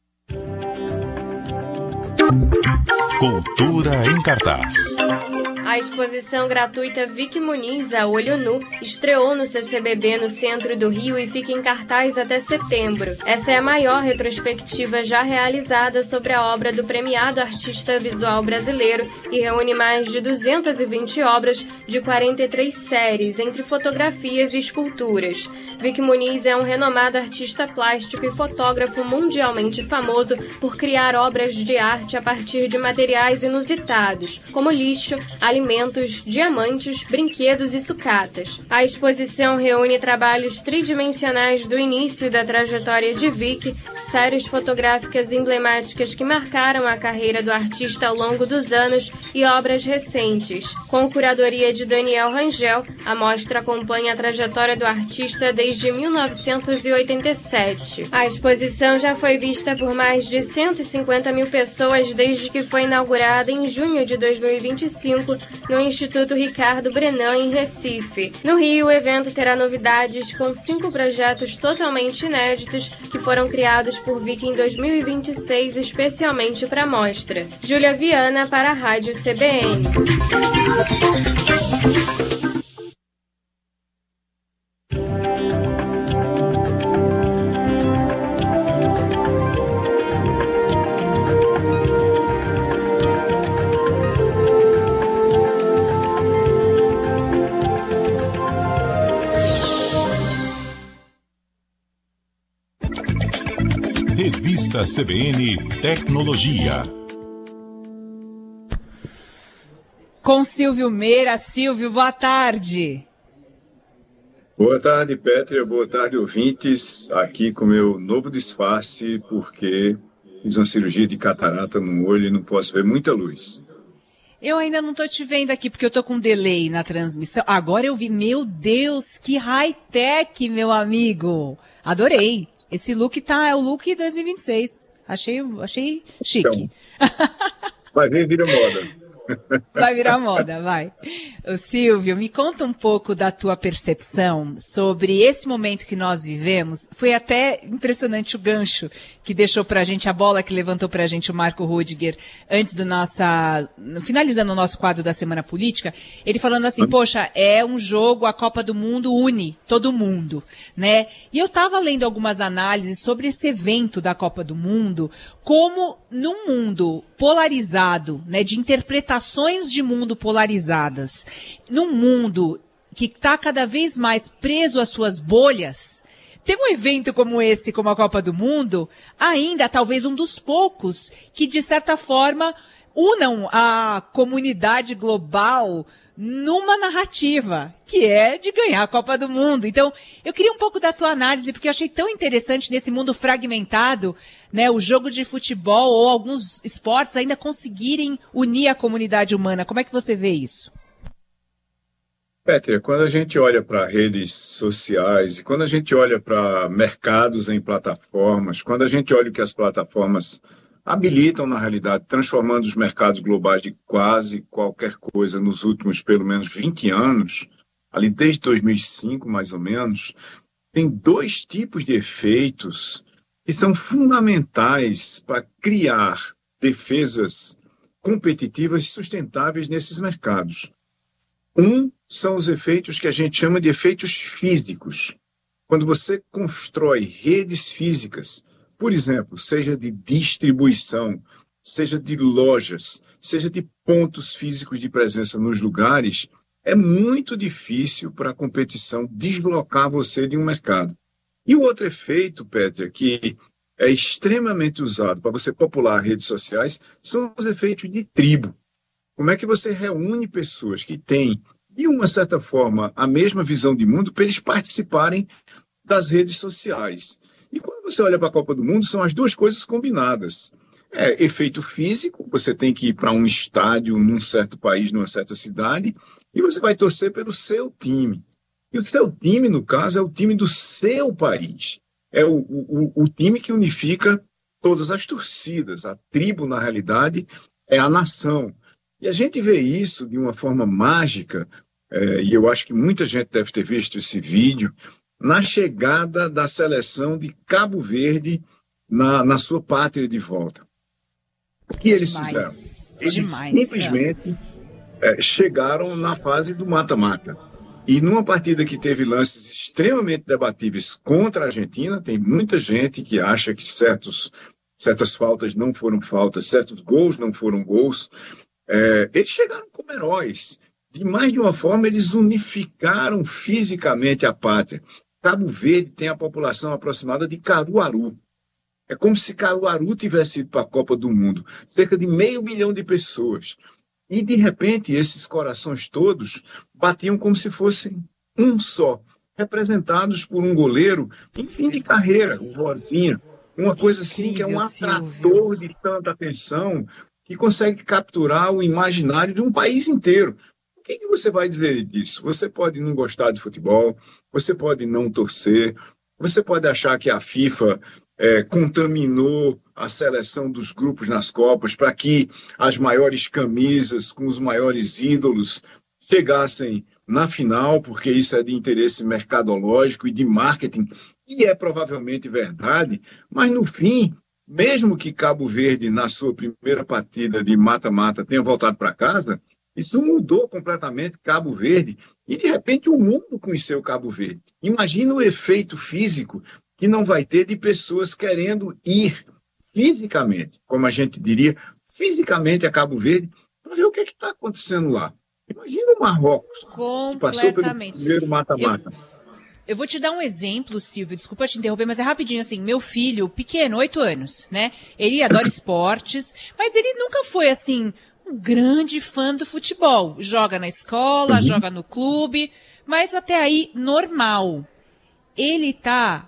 Cultura em cartaz. A A exposição gratuita Vicky Muniz, a Olho Nu, estreou no CCBB no centro do Rio e fica em cartaz até setembro. Essa é a maior retrospectiva já realizada sobre a obra do premiado artista visual brasileiro e reúne mais de 220 obras de 43 séries, entre fotografias e esculturas. Vicky Muniz é um renomado artista plástico e fotógrafo mundialmente famoso por criar obras de arte a partir de materiais inusitados, como lixo, alimentos, diamantes, brinquedos e sucatas. A exposição reúne trabalhos tridimensionais do início da trajetória de Vicky, séries fotográficas emblemáticas que marcaram a carreira do artista ao longo dos anos e obras recentes. Com curadoria de Daniel Rangel, a mostra acompanha a trajetória do artista desde 1987. A exposição já foi vista por mais de 150 mil pessoas desde que foi inaugurada em junho de 2025 no Instituto Ricardo Brenan, em Recife. No Rio, o evento terá novidades com 5 projetos totalmente inéditos que foram criados por Vicky em 2026 especialmente para a mostra. Júlia Viana para a Rádio CBN. Revista CBN Tecnologia. Com Silvio Meira. Silvio, boa tarde. Boa tarde, Pétria. Boa tarde, ouvintes. Aqui com meu novo disfarce, porque fiz uma cirurgia de catarata no olho e não posso ver muita luz. Eu ainda não estou te vendo aqui, porque eu estou com delay na transmissão. Agora eu vi. Meu Deus, que high-tech, meu amigo. Adorei. Esse look é o look 2026. Achei chique. Então, vai ver, vira moda. Vai virar moda, vai. Ô, Silvio, me conta um pouco da tua percepção sobre esse momento que nós vivemos. Foi até impressionante o gancho que deixou pra gente, a bola que levantou pra gente o Marco Rudiger antes do finalizando o nosso quadro da Semana Política, ele falando assim, poxa, é um jogo, a Copa do Mundo une todo mundo, né? E eu tava lendo algumas análises sobre esse evento da Copa do Mundo, como num mundo polarizado, né, de interpretações de mundo polarizadas, num mundo que está cada vez mais preso às suas bolhas, ter um evento como esse, como a Copa do Mundo, ainda talvez um dos poucos que, de certa forma, unam a comunidade global numa narrativa, que é de ganhar a Copa do Mundo. Então, eu queria um pouco da tua análise, porque eu achei tão interessante nesse mundo fragmentado, né, o jogo de futebol ou alguns esportes ainda conseguirem unir a comunidade humana. Como é que você vê isso? Pétria, quando a gente olha para redes sociais e quando a gente olha para mercados em plataformas, quando a gente olha o que as plataformas habilitam, na realidade, transformando os mercados globais de quase qualquer coisa nos últimos, pelo menos, 20 anos, ali desde 2005, mais ou menos, tem 2 tipos de efeitos que são fundamentais para criar defesas competitivas e sustentáveis nesses mercados. Um são os efeitos que a gente chama de efeitos físicos. Quando você constrói redes físicas, por exemplo, seja de distribuição, seja de lojas, seja de pontos físicos de presença nos lugares, é muito difícil para a competição deslocar você de um mercado. E o outro efeito, Pétria, que é extremamente usado para você popular redes sociais, são os efeitos de tribo. Como é que você reúne pessoas que têm, de uma certa forma, a mesma visão de mundo para eles participarem das redes sociais? E quando você olha para a Copa do Mundo, são as 2 coisas combinadas. É efeito físico, você tem que ir para um estádio num certo país, numa certa cidade, e você vai torcer pelo seu time. E o seu time, no caso, é o time do seu país. É o time que unifica todas as torcidas. A tribo, na realidade, é a nação. E a gente vê isso de uma forma mágica, e eu acho que muita gente deve ter visto esse vídeo, na chegada da seleção de Cabo Verde na sua pátria de volta. O que eles fizeram? Eles simplesmente chegaram na fase do mata-mata. E numa partida que teve lances extremamente debatíveis contra a Argentina, tem muita gente que acha que certas faltas não foram faltas, certos gols não foram gols. Eles chegaram como heróis. De mais de uma forma, eles unificaram fisicamente a pátria. Cabo Verde tem a população aproximada de Caruaru. É como se Caruaru tivesse ido para a Copa do Mundo. Cerca de 500 mil de pessoas. E, de repente, esses corações todos batiam como se fossem um só, representados por um goleiro em fim de carreira, o Rosinha. Uma coisa assim que é um atrator de tanta atenção que consegue capturar o imaginário de um país inteiro. O que você vai dizer disso? Você pode não gostar de futebol, você pode não torcer, você pode achar que a FIFA contaminou a seleção dos grupos nas Copas para que as maiores camisas com os maiores ídolos chegassem na final, porque isso é de interesse mercadológico e de marketing, e é provavelmente verdade, mas no fim, mesmo que Cabo Verde, na sua primeira partida de mata-mata, tenha voltado para casa, isso mudou completamente Cabo Verde, e de repente o mundo conheceu Cabo Verde. Imagina o efeito físico que não vai ter de pessoas querendo ir fisicamente, como a gente diria, fisicamente a Cabo Verde, para ver o que está acontecendo lá. Imagina o Marrocos, que passou pelo primeiro mata-mata. Eu vou te dar um exemplo, Silvio, desculpa te interromper, mas é rapidinho assim, meu filho, pequeno, 8 anos, né? Ele adora esportes, mas ele nunca foi assim, um grande fã do futebol. Joga na escola, joga no clube, mas até aí, normal. Ele tá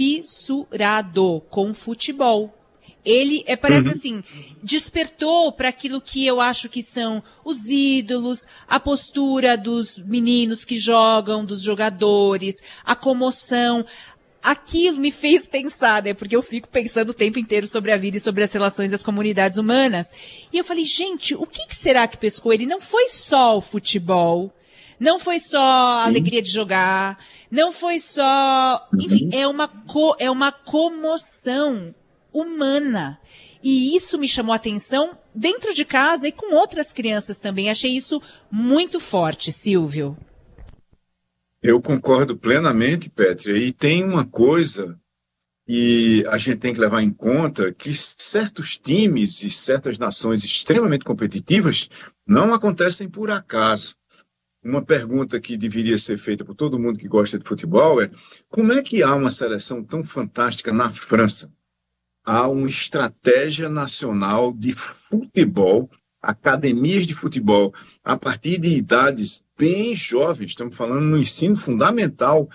fissurado com futebol. Ele parece assim, despertou para aquilo que eu acho que são os ídolos, a postura dos meninos que jogam, dos jogadores, a comoção. Aquilo me fez pensar, né? Porque eu fico pensando o tempo inteiro sobre a vida e sobre as relações das comunidades humanas. E eu falei, gente, o que será que pescou ele? Não foi só o futebol. Não foi só a alegria de jogar, não foi só... Enfim, é uma comoção humana. E isso me chamou a atenção dentro de casa e com outras crianças também. Achei isso muito forte, Silvio. Eu concordo plenamente, Pétria. E tem uma coisa que a gente tem que levar em conta, que certos times e certas nações extremamente competitivas não acontecem por acaso. Uma pergunta que deveria ser feita por todo mundo que gosta de futebol é: como é que há uma seleção tão fantástica na França? Há uma estratégia nacional de futebol, academias de futebol, a partir de idades bem jovens, estamos falando no ensino fundamental,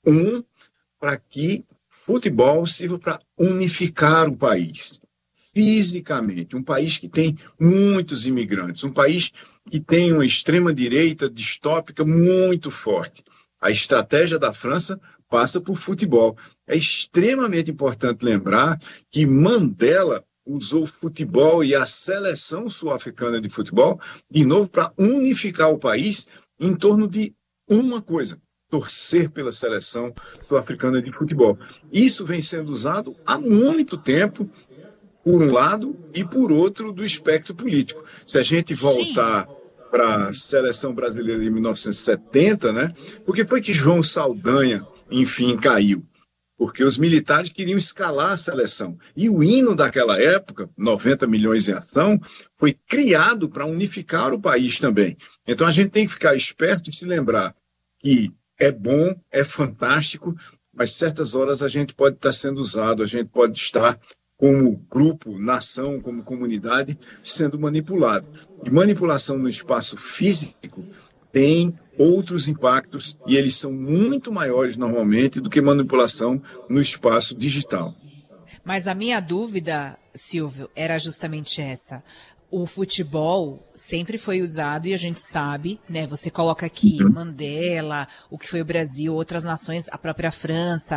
para que futebol sirva para unificar o país. Fisicamente, um país que tem muitos imigrantes, um país que tem uma extrema-direita distópica muito forte. A estratégia da França passa por futebol. É extremamente importante lembrar que Mandela usou o futebol e a seleção sul-africana de futebol, de novo, para unificar o país em torno de uma coisa: torcer pela seleção sul-africana de futebol. Isso vem sendo usado há muito tempo, por um lado e por outro do espectro político. Se a gente voltar para a seleção brasileira de 1970, né? Por que foi que João Saldanha, enfim, caiu? Porque os militares queriam escalar a seleção. E o hino daquela época, 90 milhões em ação, foi criado para unificar o país também. Então a gente tem que ficar esperto e se lembrar que é bom, é fantástico, mas certas horas a gente pode estar sendo usado, a gente pode estar como grupo, nação, como comunidade, sendo manipulado. E manipulação no espaço físico tem outros impactos e eles são muito maiores normalmente do que manipulação no espaço digital. Mas a minha dúvida, Silvio, era justamente essa. O futebol sempre foi usado e a gente sabe, né? Você coloca aqui Mandela, o que foi o Brasil, outras nações, a própria França.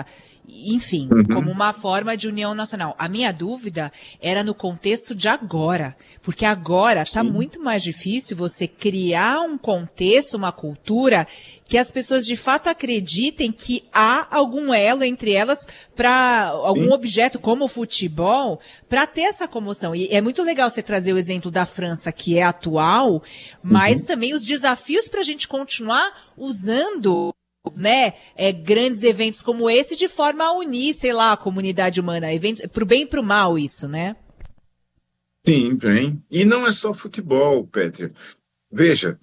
enfim, como uma forma de união nacional. A minha dúvida era no contexto de agora, porque agora está muito mais difícil você criar um contexto, uma cultura que as pessoas de fato acreditem que há algum elo entre elas para algum objeto como o futebol, para ter essa comoção. E é muito legal você trazer o exemplo da França, que é atual, mas também os desafios para a gente continuar usando, né, grandes eventos como esse de forma a unir, sei lá, a comunidade humana, eventos pro bem e pro mal, isso, né? Sim, bem. E não é só futebol, Pétria. Veja,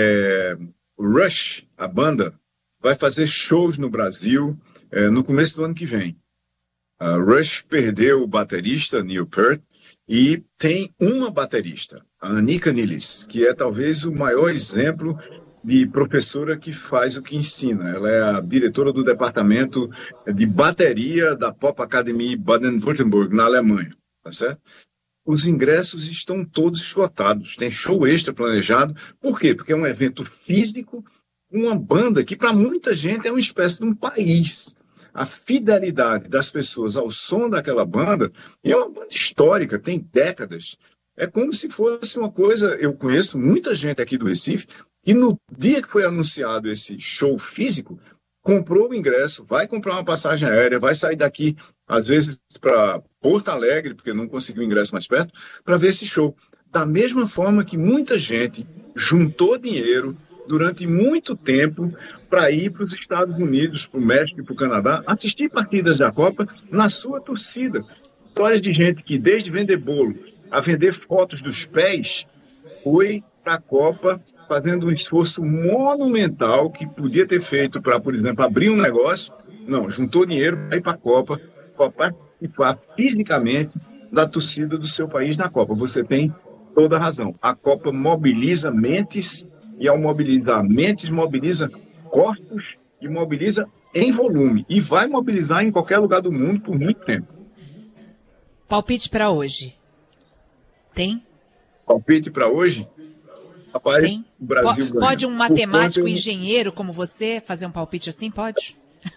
o Rush, a banda, vai fazer shows no Brasil no começo do ano que vem. A Rush perdeu o baterista, Neil Peart, e tem uma baterista, a Anika Nilis, que é talvez o maior exemplo de professora que faz o que ensina. Ela é a diretora do departamento de bateria da Pop Academy Baden-Württemberg, na Alemanha. Tá certo? Os ingressos estão todos esgotados. Tem show extra planejado. Por quê? Porque é um evento físico, uma banda que para muita gente é uma espécie de um país. A fidelidade das pessoas ao som daquela banda, e é uma banda histórica, tem décadas. É como se fosse uma coisa... Eu conheço muita gente aqui do Recife que no dia que foi anunciado esse show físico, comprou o ingresso, vai comprar uma passagem aérea, vai sair daqui, às vezes, para Porto Alegre, porque não conseguiu ingresso mais perto, para ver esse show. Da mesma forma que muita gente juntou dinheiro durante muito tempo para ir para os Estados Unidos, para o México e para o Canadá, assistir partidas da Copa na sua torcida. História de gente que, desde vender bolo a vender fotos dos pés, foi para a Copa fazendo um esforço monumental que podia ter feito para, por exemplo, abrir um negócio. Não, juntou dinheiro para ir para a Copa, para participar fisicamente da torcida do seu país na Copa. Você tem toda a razão. A Copa mobiliza mentes, e ao mobilizar mentes, mobiliza corpos e mobiliza em volume. E vai mobilizar em qualquer lugar do mundo por muito tempo. Palpite para hoje. Tem? Palpite para hoje? Rapaz, tem? O Brasil ganha. Pode um matemático, engenheiro como você fazer um palpite assim? Pode?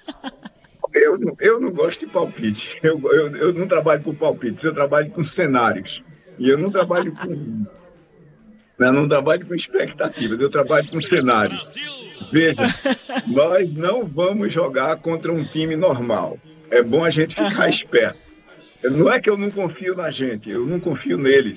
Eu não gosto de palpite. Eu não trabalho com palpites, eu trabalho com cenários. E eu não trabalho com... não trabalho com expectativas, eu trabalho com cenários. Veja, nós não vamos jogar contra um time normal. É bom a gente ficar esperto. Não é que eu não confio na gente, eu não confio neles.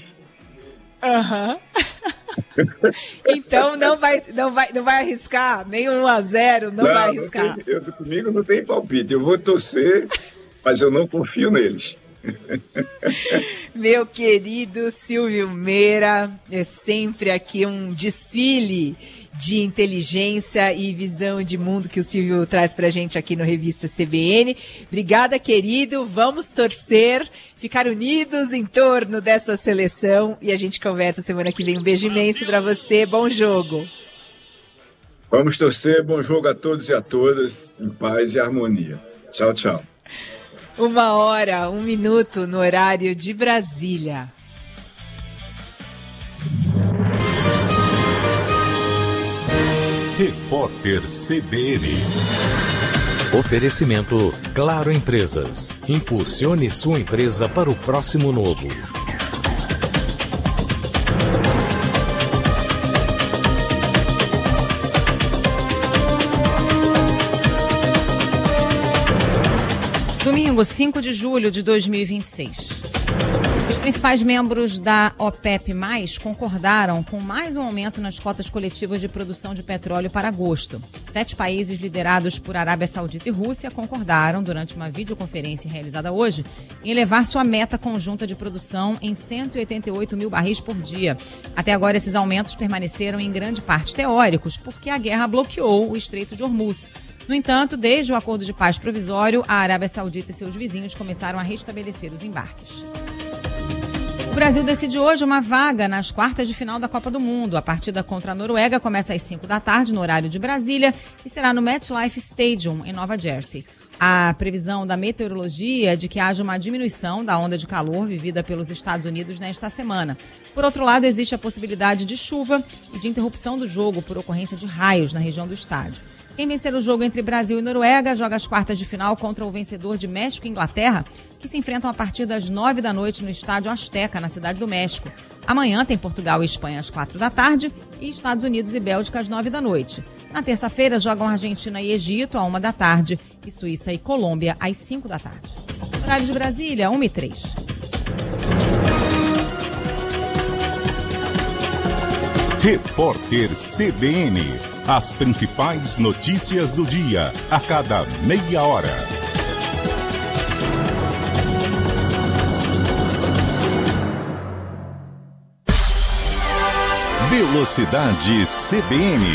Então não vai arriscar, nem 1-0, não vai arriscar. Comigo não tem palpite, eu vou torcer, mas eu não confio neles. Meu querido Silvio Meira, é sempre aqui um desfile de inteligência e visão de mundo que o Silvio traz pra gente aqui no Revista CBN. Obrigada, querido. Vamos torcer, ficar unidos em torno dessa seleção e a gente conversa semana que vem. Um beijo imenso pra você. Bom jogo. Vamos torcer. Bom jogo a todos e a todas. Em paz e harmonia. Tchau, tchau. 1h, 1 minuto no horário de Brasília. Repórter CBN. Oferecimento Claro Empresas. Impulsione sua empresa para o próximo novo. Domingo, 5 de julho de 2026. Os principais membros da OPEP+, concordaram com mais um aumento nas cotas coletivas de produção de petróleo para agosto. 7 países liderados por Arábia Saudita e Rússia concordaram, durante uma videoconferência realizada hoje, em elevar sua meta conjunta de produção em 188 mil barris por dia. Até agora, esses aumentos permaneceram em grande parte teóricos, porque a guerra bloqueou o Estreito de Hormuz. No entanto, desde o acordo de paz provisório, a Arábia Saudita e seus vizinhos começaram a restabelecer os embarques. O Brasil decide hoje uma vaga nas quartas de final da Copa do Mundo. A partida contra a Noruega começa às 5 da tarde, no horário de Brasília, e será no MetLife Stadium, em Nova Jersey. A previsão da meteorologia é de que haja uma diminuição da onda de calor vivida pelos Estados Unidos nesta semana. Por outro lado, existe a possibilidade de chuva e de interrupção do jogo por ocorrência de raios na região do estádio. Quem vencer o jogo entre Brasil e Noruega joga as quartas de final contra o vencedor de México e Inglaterra, que se enfrentam a partir das 9 da noite no Estádio Azteca, na Cidade do México. Amanhã tem Portugal e Espanha às 4 da tarde e Estados Unidos e Bélgica às 9 da noite. Na terça-feira jogam Argentina e Egito à 1 da tarde e Suíça e Colômbia às 5 da tarde. Horário de Brasília, 1h03. Repórter CBN. As principais notícias do dia, a cada meia hora. Velocidade CBN.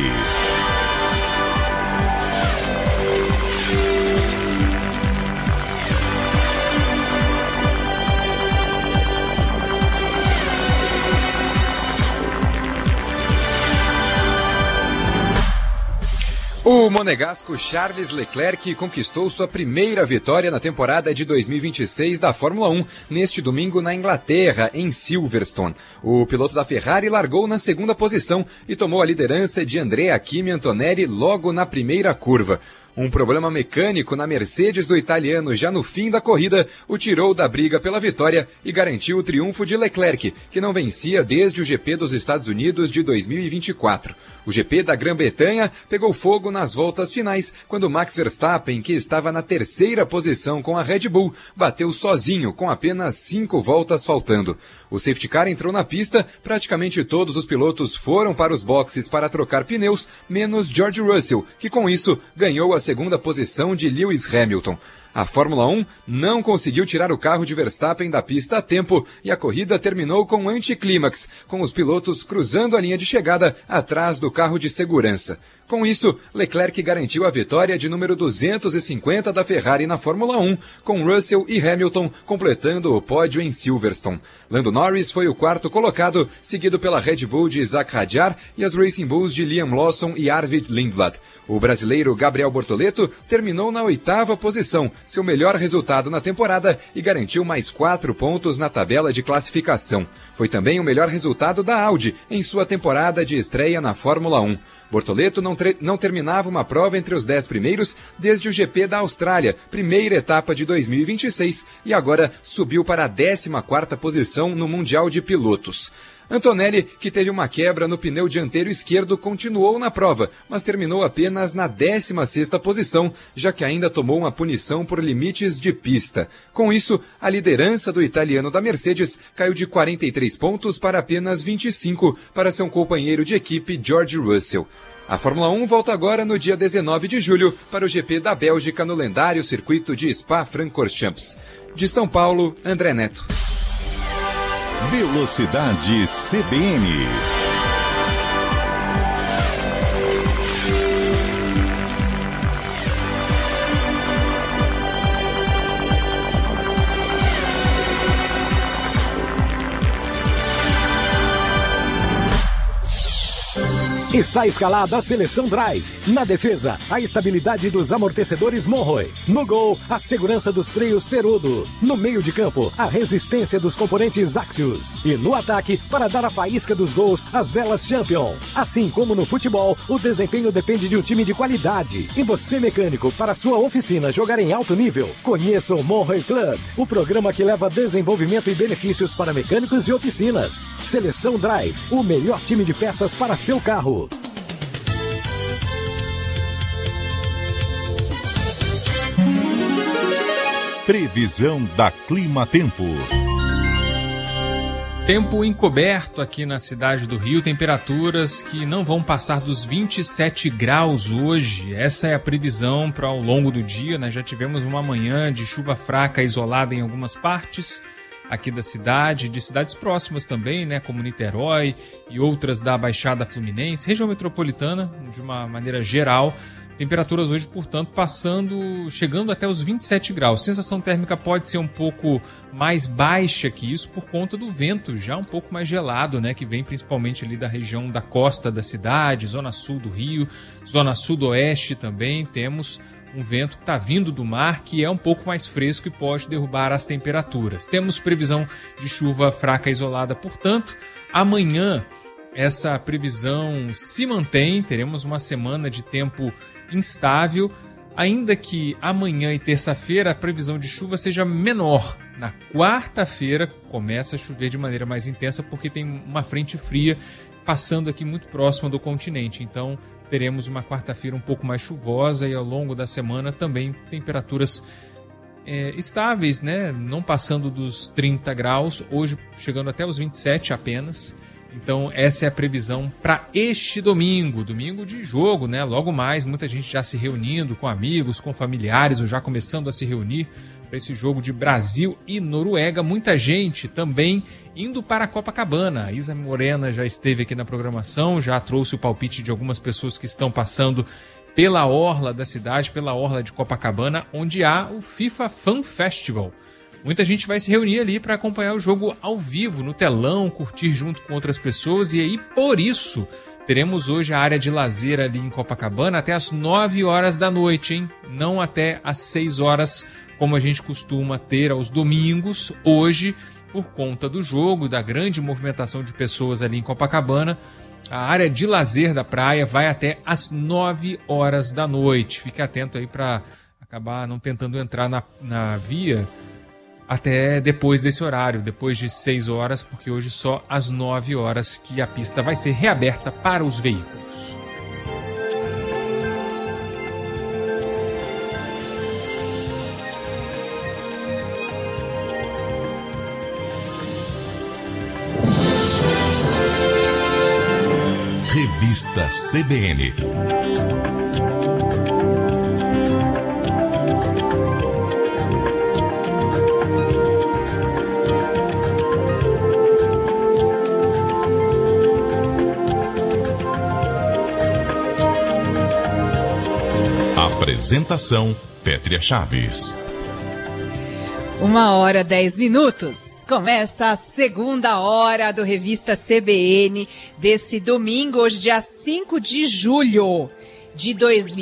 O monegasco Charles Leclerc conquistou sua primeira vitória na temporada de 2026 da Fórmula 1 neste domingo na Inglaterra, em Silverstone. O piloto da Ferrari largou na segunda posição e tomou a liderança de Andrea Kimi Antonelli logo na primeira curva. Um problema mecânico na Mercedes do italiano já no fim da corrida o tirou da briga pela vitória e garantiu o triunfo de Leclerc, que não vencia desde o GP dos Estados Unidos de 2024. O GP da Grã-Bretanha pegou fogo nas voltas finais, quando Max Verstappen, que estava na terceira posição com a Red Bull, bateu sozinho com apenas 5 voltas faltando. O safety car entrou na pista, praticamente todos os pilotos foram para os boxes para trocar pneus, menos George Russell, que com isso ganhou a segunda posição de Lewis Hamilton. A Fórmula 1 não conseguiu tirar o carro de Verstappen da pista a tempo e a corrida terminou com anticlímax, com os pilotos cruzando a linha de chegada atrás do carro de segurança. Com isso, Leclerc garantiu a vitória de número 250 da Ferrari na Fórmula 1, com Russell e Hamilton completando o pódio em Silverstone. Lando Norris foi o quarto colocado, seguido pela Red Bull de Isaac Hadjar e as Racing Bulls de Liam Lawson e Arvid Lindblad. O brasileiro Gabriel Bortoleto terminou na 8ª posição, seu melhor resultado na temporada, e garantiu mais 4 pontos na tabela de classificação. Foi também o melhor resultado da Audi em sua temporada de estreia na Fórmula 1. Bortoleto não terminava uma prova entre os 10 primeiros desde o GP da Austrália, primeira etapa de 2026, e agora subiu para a 14ª posição no Mundial de Pilotos. Antonelli, que teve uma quebra no pneu dianteiro esquerdo, continuou na prova, mas terminou apenas na 16ª posição, já que ainda tomou uma punição por limites de pista. Com isso, a liderança do italiano da Mercedes caiu de 43 pontos para apenas 25 para seu companheiro de equipe George Russell. A Fórmula 1 volta agora no dia 19 de julho para o GP da Bélgica no lendário circuito de Spa-Francorchamps. De São Paulo, André Neto. Velocidade CBN. Está escalada a seleção Drive. Na defesa, a estabilidade dos amortecedores Monroe. No gol, a segurança dos freios Ferudo. No meio de campo, a resistência dos componentes Axios. E no ataque, para dar a faísca dos gols, as velas Champion. Assim como no futebol, o desempenho depende de um time de qualidade. E você, mecânico, para sua oficina jogar em alto nível, conheça o Monroe Club, o programa que leva desenvolvimento e benefícios para mecânicos e oficinas. Seleção Drive, o melhor time de peças para seu carro. Previsão da Clima Tempo. Tempo encoberto aqui na cidade do Rio, temperaturas que não vão passar dos 27 graus hoje. Essa é a previsão para ao longo do dia, né? Já tivemos uma manhã de chuva fraca isolada em algumas partes aqui da cidade, de cidades próximas também, né, como Niterói e outras da Baixada Fluminense, região metropolitana, de uma maneira geral. Temperaturas hoje, portanto, chegando até os 27 graus. Sensação térmica pode ser um pouco mais baixa que isso por conta do vento, já um pouco mais gelado, né, que vem principalmente ali da região da costa da cidade, zona sul do Rio, zona sudoeste também. Temos um vento que está vindo do mar, que é um pouco mais fresco e pode derrubar as temperaturas. Temos previsão de chuva fraca isolada, portanto, amanhã essa previsão se mantém. Teremos uma semana de tempo instável, ainda que amanhã e terça-feira a previsão de chuva seja menor. Na quarta-feira começa a chover de maneira mais intensa porque tem uma frente fria passando aqui muito próxima do continente. Então teremos uma quarta-feira um pouco mais chuvosa e ao longo da semana também temperaturas estáveis, né? Não passando dos 30 graus, hoje chegando até os 27 apenas. Então essa é a previsão para este domingo de jogo, né? Logo mais, muita gente já se reunindo com amigos, com familiares, ou já começando a se reunir para esse jogo de Brasil e Noruega. Muita gente também indo para Copacabana. A Isa Morena já esteve aqui na programação, já trouxe o palpite de algumas pessoas que estão passando pela orla da cidade, pela orla de Copacabana, onde há o FIFA Fan Festival. Muita gente vai se reunir ali para acompanhar o jogo ao vivo, no telão, curtir junto com outras pessoas. E aí, por isso, teremos hoje a área de lazer ali em Copacabana até as 9 horas da noite, hein? Não até as 6 horas, como a gente costuma ter aos domingos. Hoje, por conta do jogo, da grande movimentação de pessoas ali em Copacabana, a área de lazer da praia vai até as 9 horas da noite. Fique atento aí para acabar não tentando entrar na via até depois desse horário, depois de 6 horas, porque hoje só às 9 horas que a pista vai ser reaberta para os veículos. Revista CBN. Apresentação: Pétria Chaves. 1h10. Começa a segunda hora do Revista CBN desse domingo, hoje dia 5 de julho de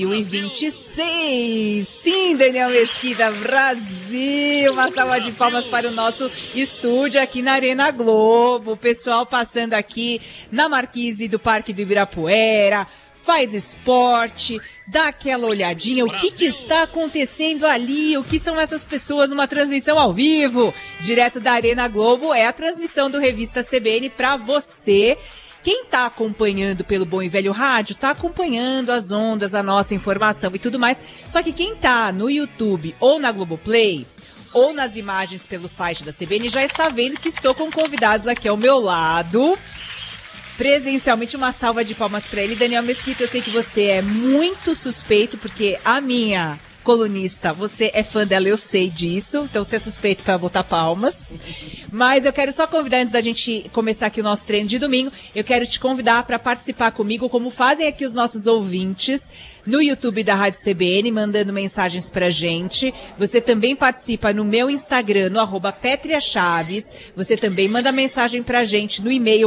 2026. Sim, Daniel Mesquita, Brasil! Uma salva de palmas para o nosso estúdio aqui na Arena Globo. O pessoal passando aqui na marquise do Parque do Ibirapuera, faz esporte, dá aquela olhadinha, o que está acontecendo ali, o que são essas pessoas numa transmissão ao vivo, direto da Arena Globo, é a transmissão do Revista CBN para você. Quem está acompanhando pelo bom e velho rádio, está acompanhando as ondas, a nossa informação e tudo mais, só que quem está no YouTube ou na Globoplay, ou nas imagens pelo site da CBN, já está vendo que estou com convidados aqui ao meu lado. Presencialmente, uma salva de palmas para ele. Daniel Mesquita, eu sei que você é muito suspeito, porque a minha colunista, você é fã dela, eu sei disso, então você é suspeito para botar palmas. Mas eu quero só convidar, antes da gente começar aqui o nosso treino de domingo, eu quero te convidar para participar comigo, como fazem aqui os nossos ouvintes, no YouTube da Rádio CBN, mandando mensagens pra gente. Você também participa no meu Instagram, no @PétriaChaves. Você também manda mensagem pra gente no e-mail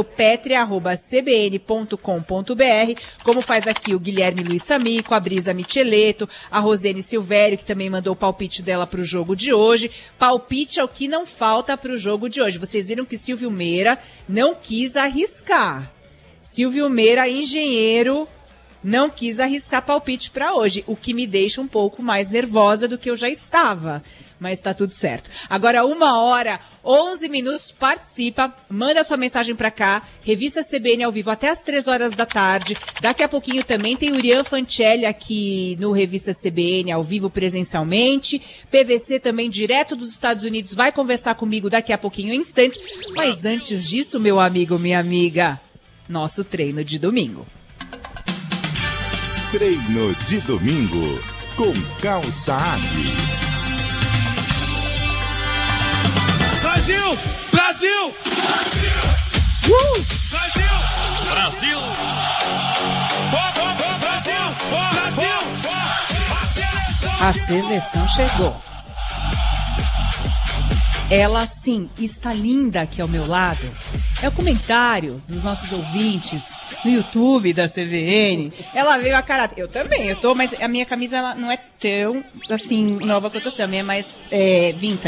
petria@cbn.com.br, como faz aqui o Guilherme Luiz Samico, a Brisa Micheleto, a Rosene Silvério, que também mandou o palpite dela pro jogo de hoje. Palpite é o que não falta pro jogo de hoje. Vocês viram que Silvio Meira não quis arriscar. Silvio Meira, engenheiro, não quis arriscar palpite para hoje, o que me deixa um pouco mais nervosa do que eu já estava. Mas tá tudo certo. Agora, 1h11, participa, manda sua mensagem pra cá, Revista CBN ao vivo até as 3 horas da tarde. Daqui a pouquinho também tem o Urian Fancelli aqui no Revista CBN ao vivo presencialmente. PVC também direto dos Estados Unidos vai conversar comigo daqui a pouquinho em instantes. Mas antes disso, meu amigo, minha amiga, nosso treino de domingo. Treino de domingo com Cal Saad. Brasil! Brasil! Brasil! Brasil! Brasil! A seleção chegou. Ela, sim, está linda aqui ao meu lado. É o comentário dos nossos ouvintes no YouTube da CBN. Ela veio a caráter. Eu também, mas a minha camisa ela não é tão, assim, nova quanto a sua. A minha é mais vintage.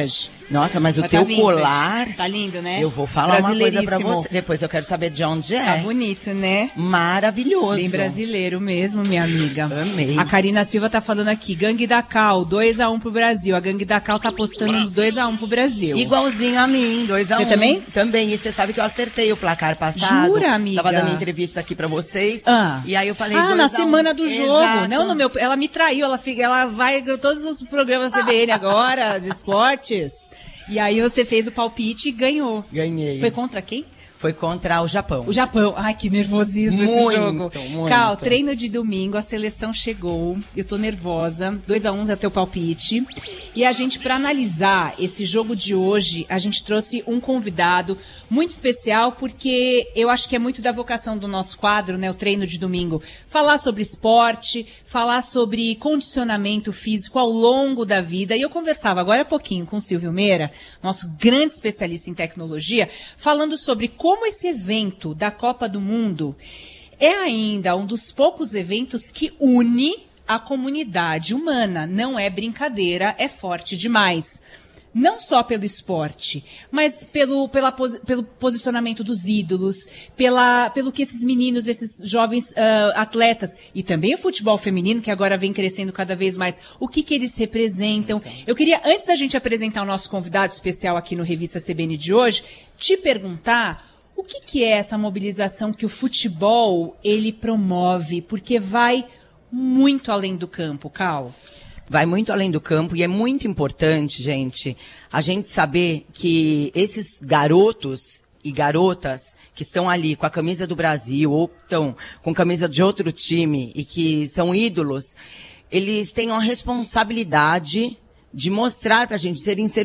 Nossa, mas o Tá teu vintage. colar... Tá lindo, né? Eu vou falar uma coisa pra Brasileiríssimo. você. Depois eu quero saber de onde é. Tá bonito, né? Maravilhoso. Bem brasileiro mesmo, minha amiga. Amei. A Karina Silva tá falando aqui, Gangue da Cal, 2-1 pro Brasil. A Gangue da Cal tá apostando 2-1 pro Brasil. Igualzinho a mim, 2-1. Você também? Também. E você sabe que eu acertei o placar passado. Jura, amiga? Tava dando entrevista aqui pra vocês. E aí eu falei 2-1. Na semana do jogo. Exato. Não, no meu, ela me traiu, ela vai em todos os programas da CBN agora, de esportes. E aí você fez o palpite e ganhou. Ganhei. Foi contra quem? Foi contra o Japão. O Japão. Ai, que nervosismo esse jogo. Muito. Cal, treino de domingo, a seleção chegou. Eu tô nervosa. 2-1 é teu palpite. E a gente, pra analisar esse jogo de hoje, a gente trouxe um convidado muito especial, porque eu acho que é muito da vocação do nosso quadro, né? O treino de domingo. Falar sobre esporte, falar sobre condicionamento físico ao longo da vida. E eu conversava agora há pouquinho com o Silvio Meira, nosso grande especialista em tecnologia, falando sobre como esse evento da Copa do Mundo é ainda um dos poucos eventos que une a comunidade humana. Não é brincadeira, é forte demais. Não só pelo esporte, mas pelo posicionamento dos ídolos, pelo que esses meninos, esses jovens atletas, e também o futebol feminino, que agora vem crescendo cada vez mais, o que eles representam. Eu queria, antes da gente apresentar o nosso convidado especial aqui no Revista CBN de hoje, te perguntar o que é essa mobilização que o futebol, ele promove, porque vai muito além do campo, Cal. Vai muito além do campo e é muito importante, gente, a gente saber que esses garotos e garotas que estão ali com a camisa do Brasil ou estão com camisa de outro time e que são ídolos, eles têm uma responsabilidade de mostrar pra gente, serem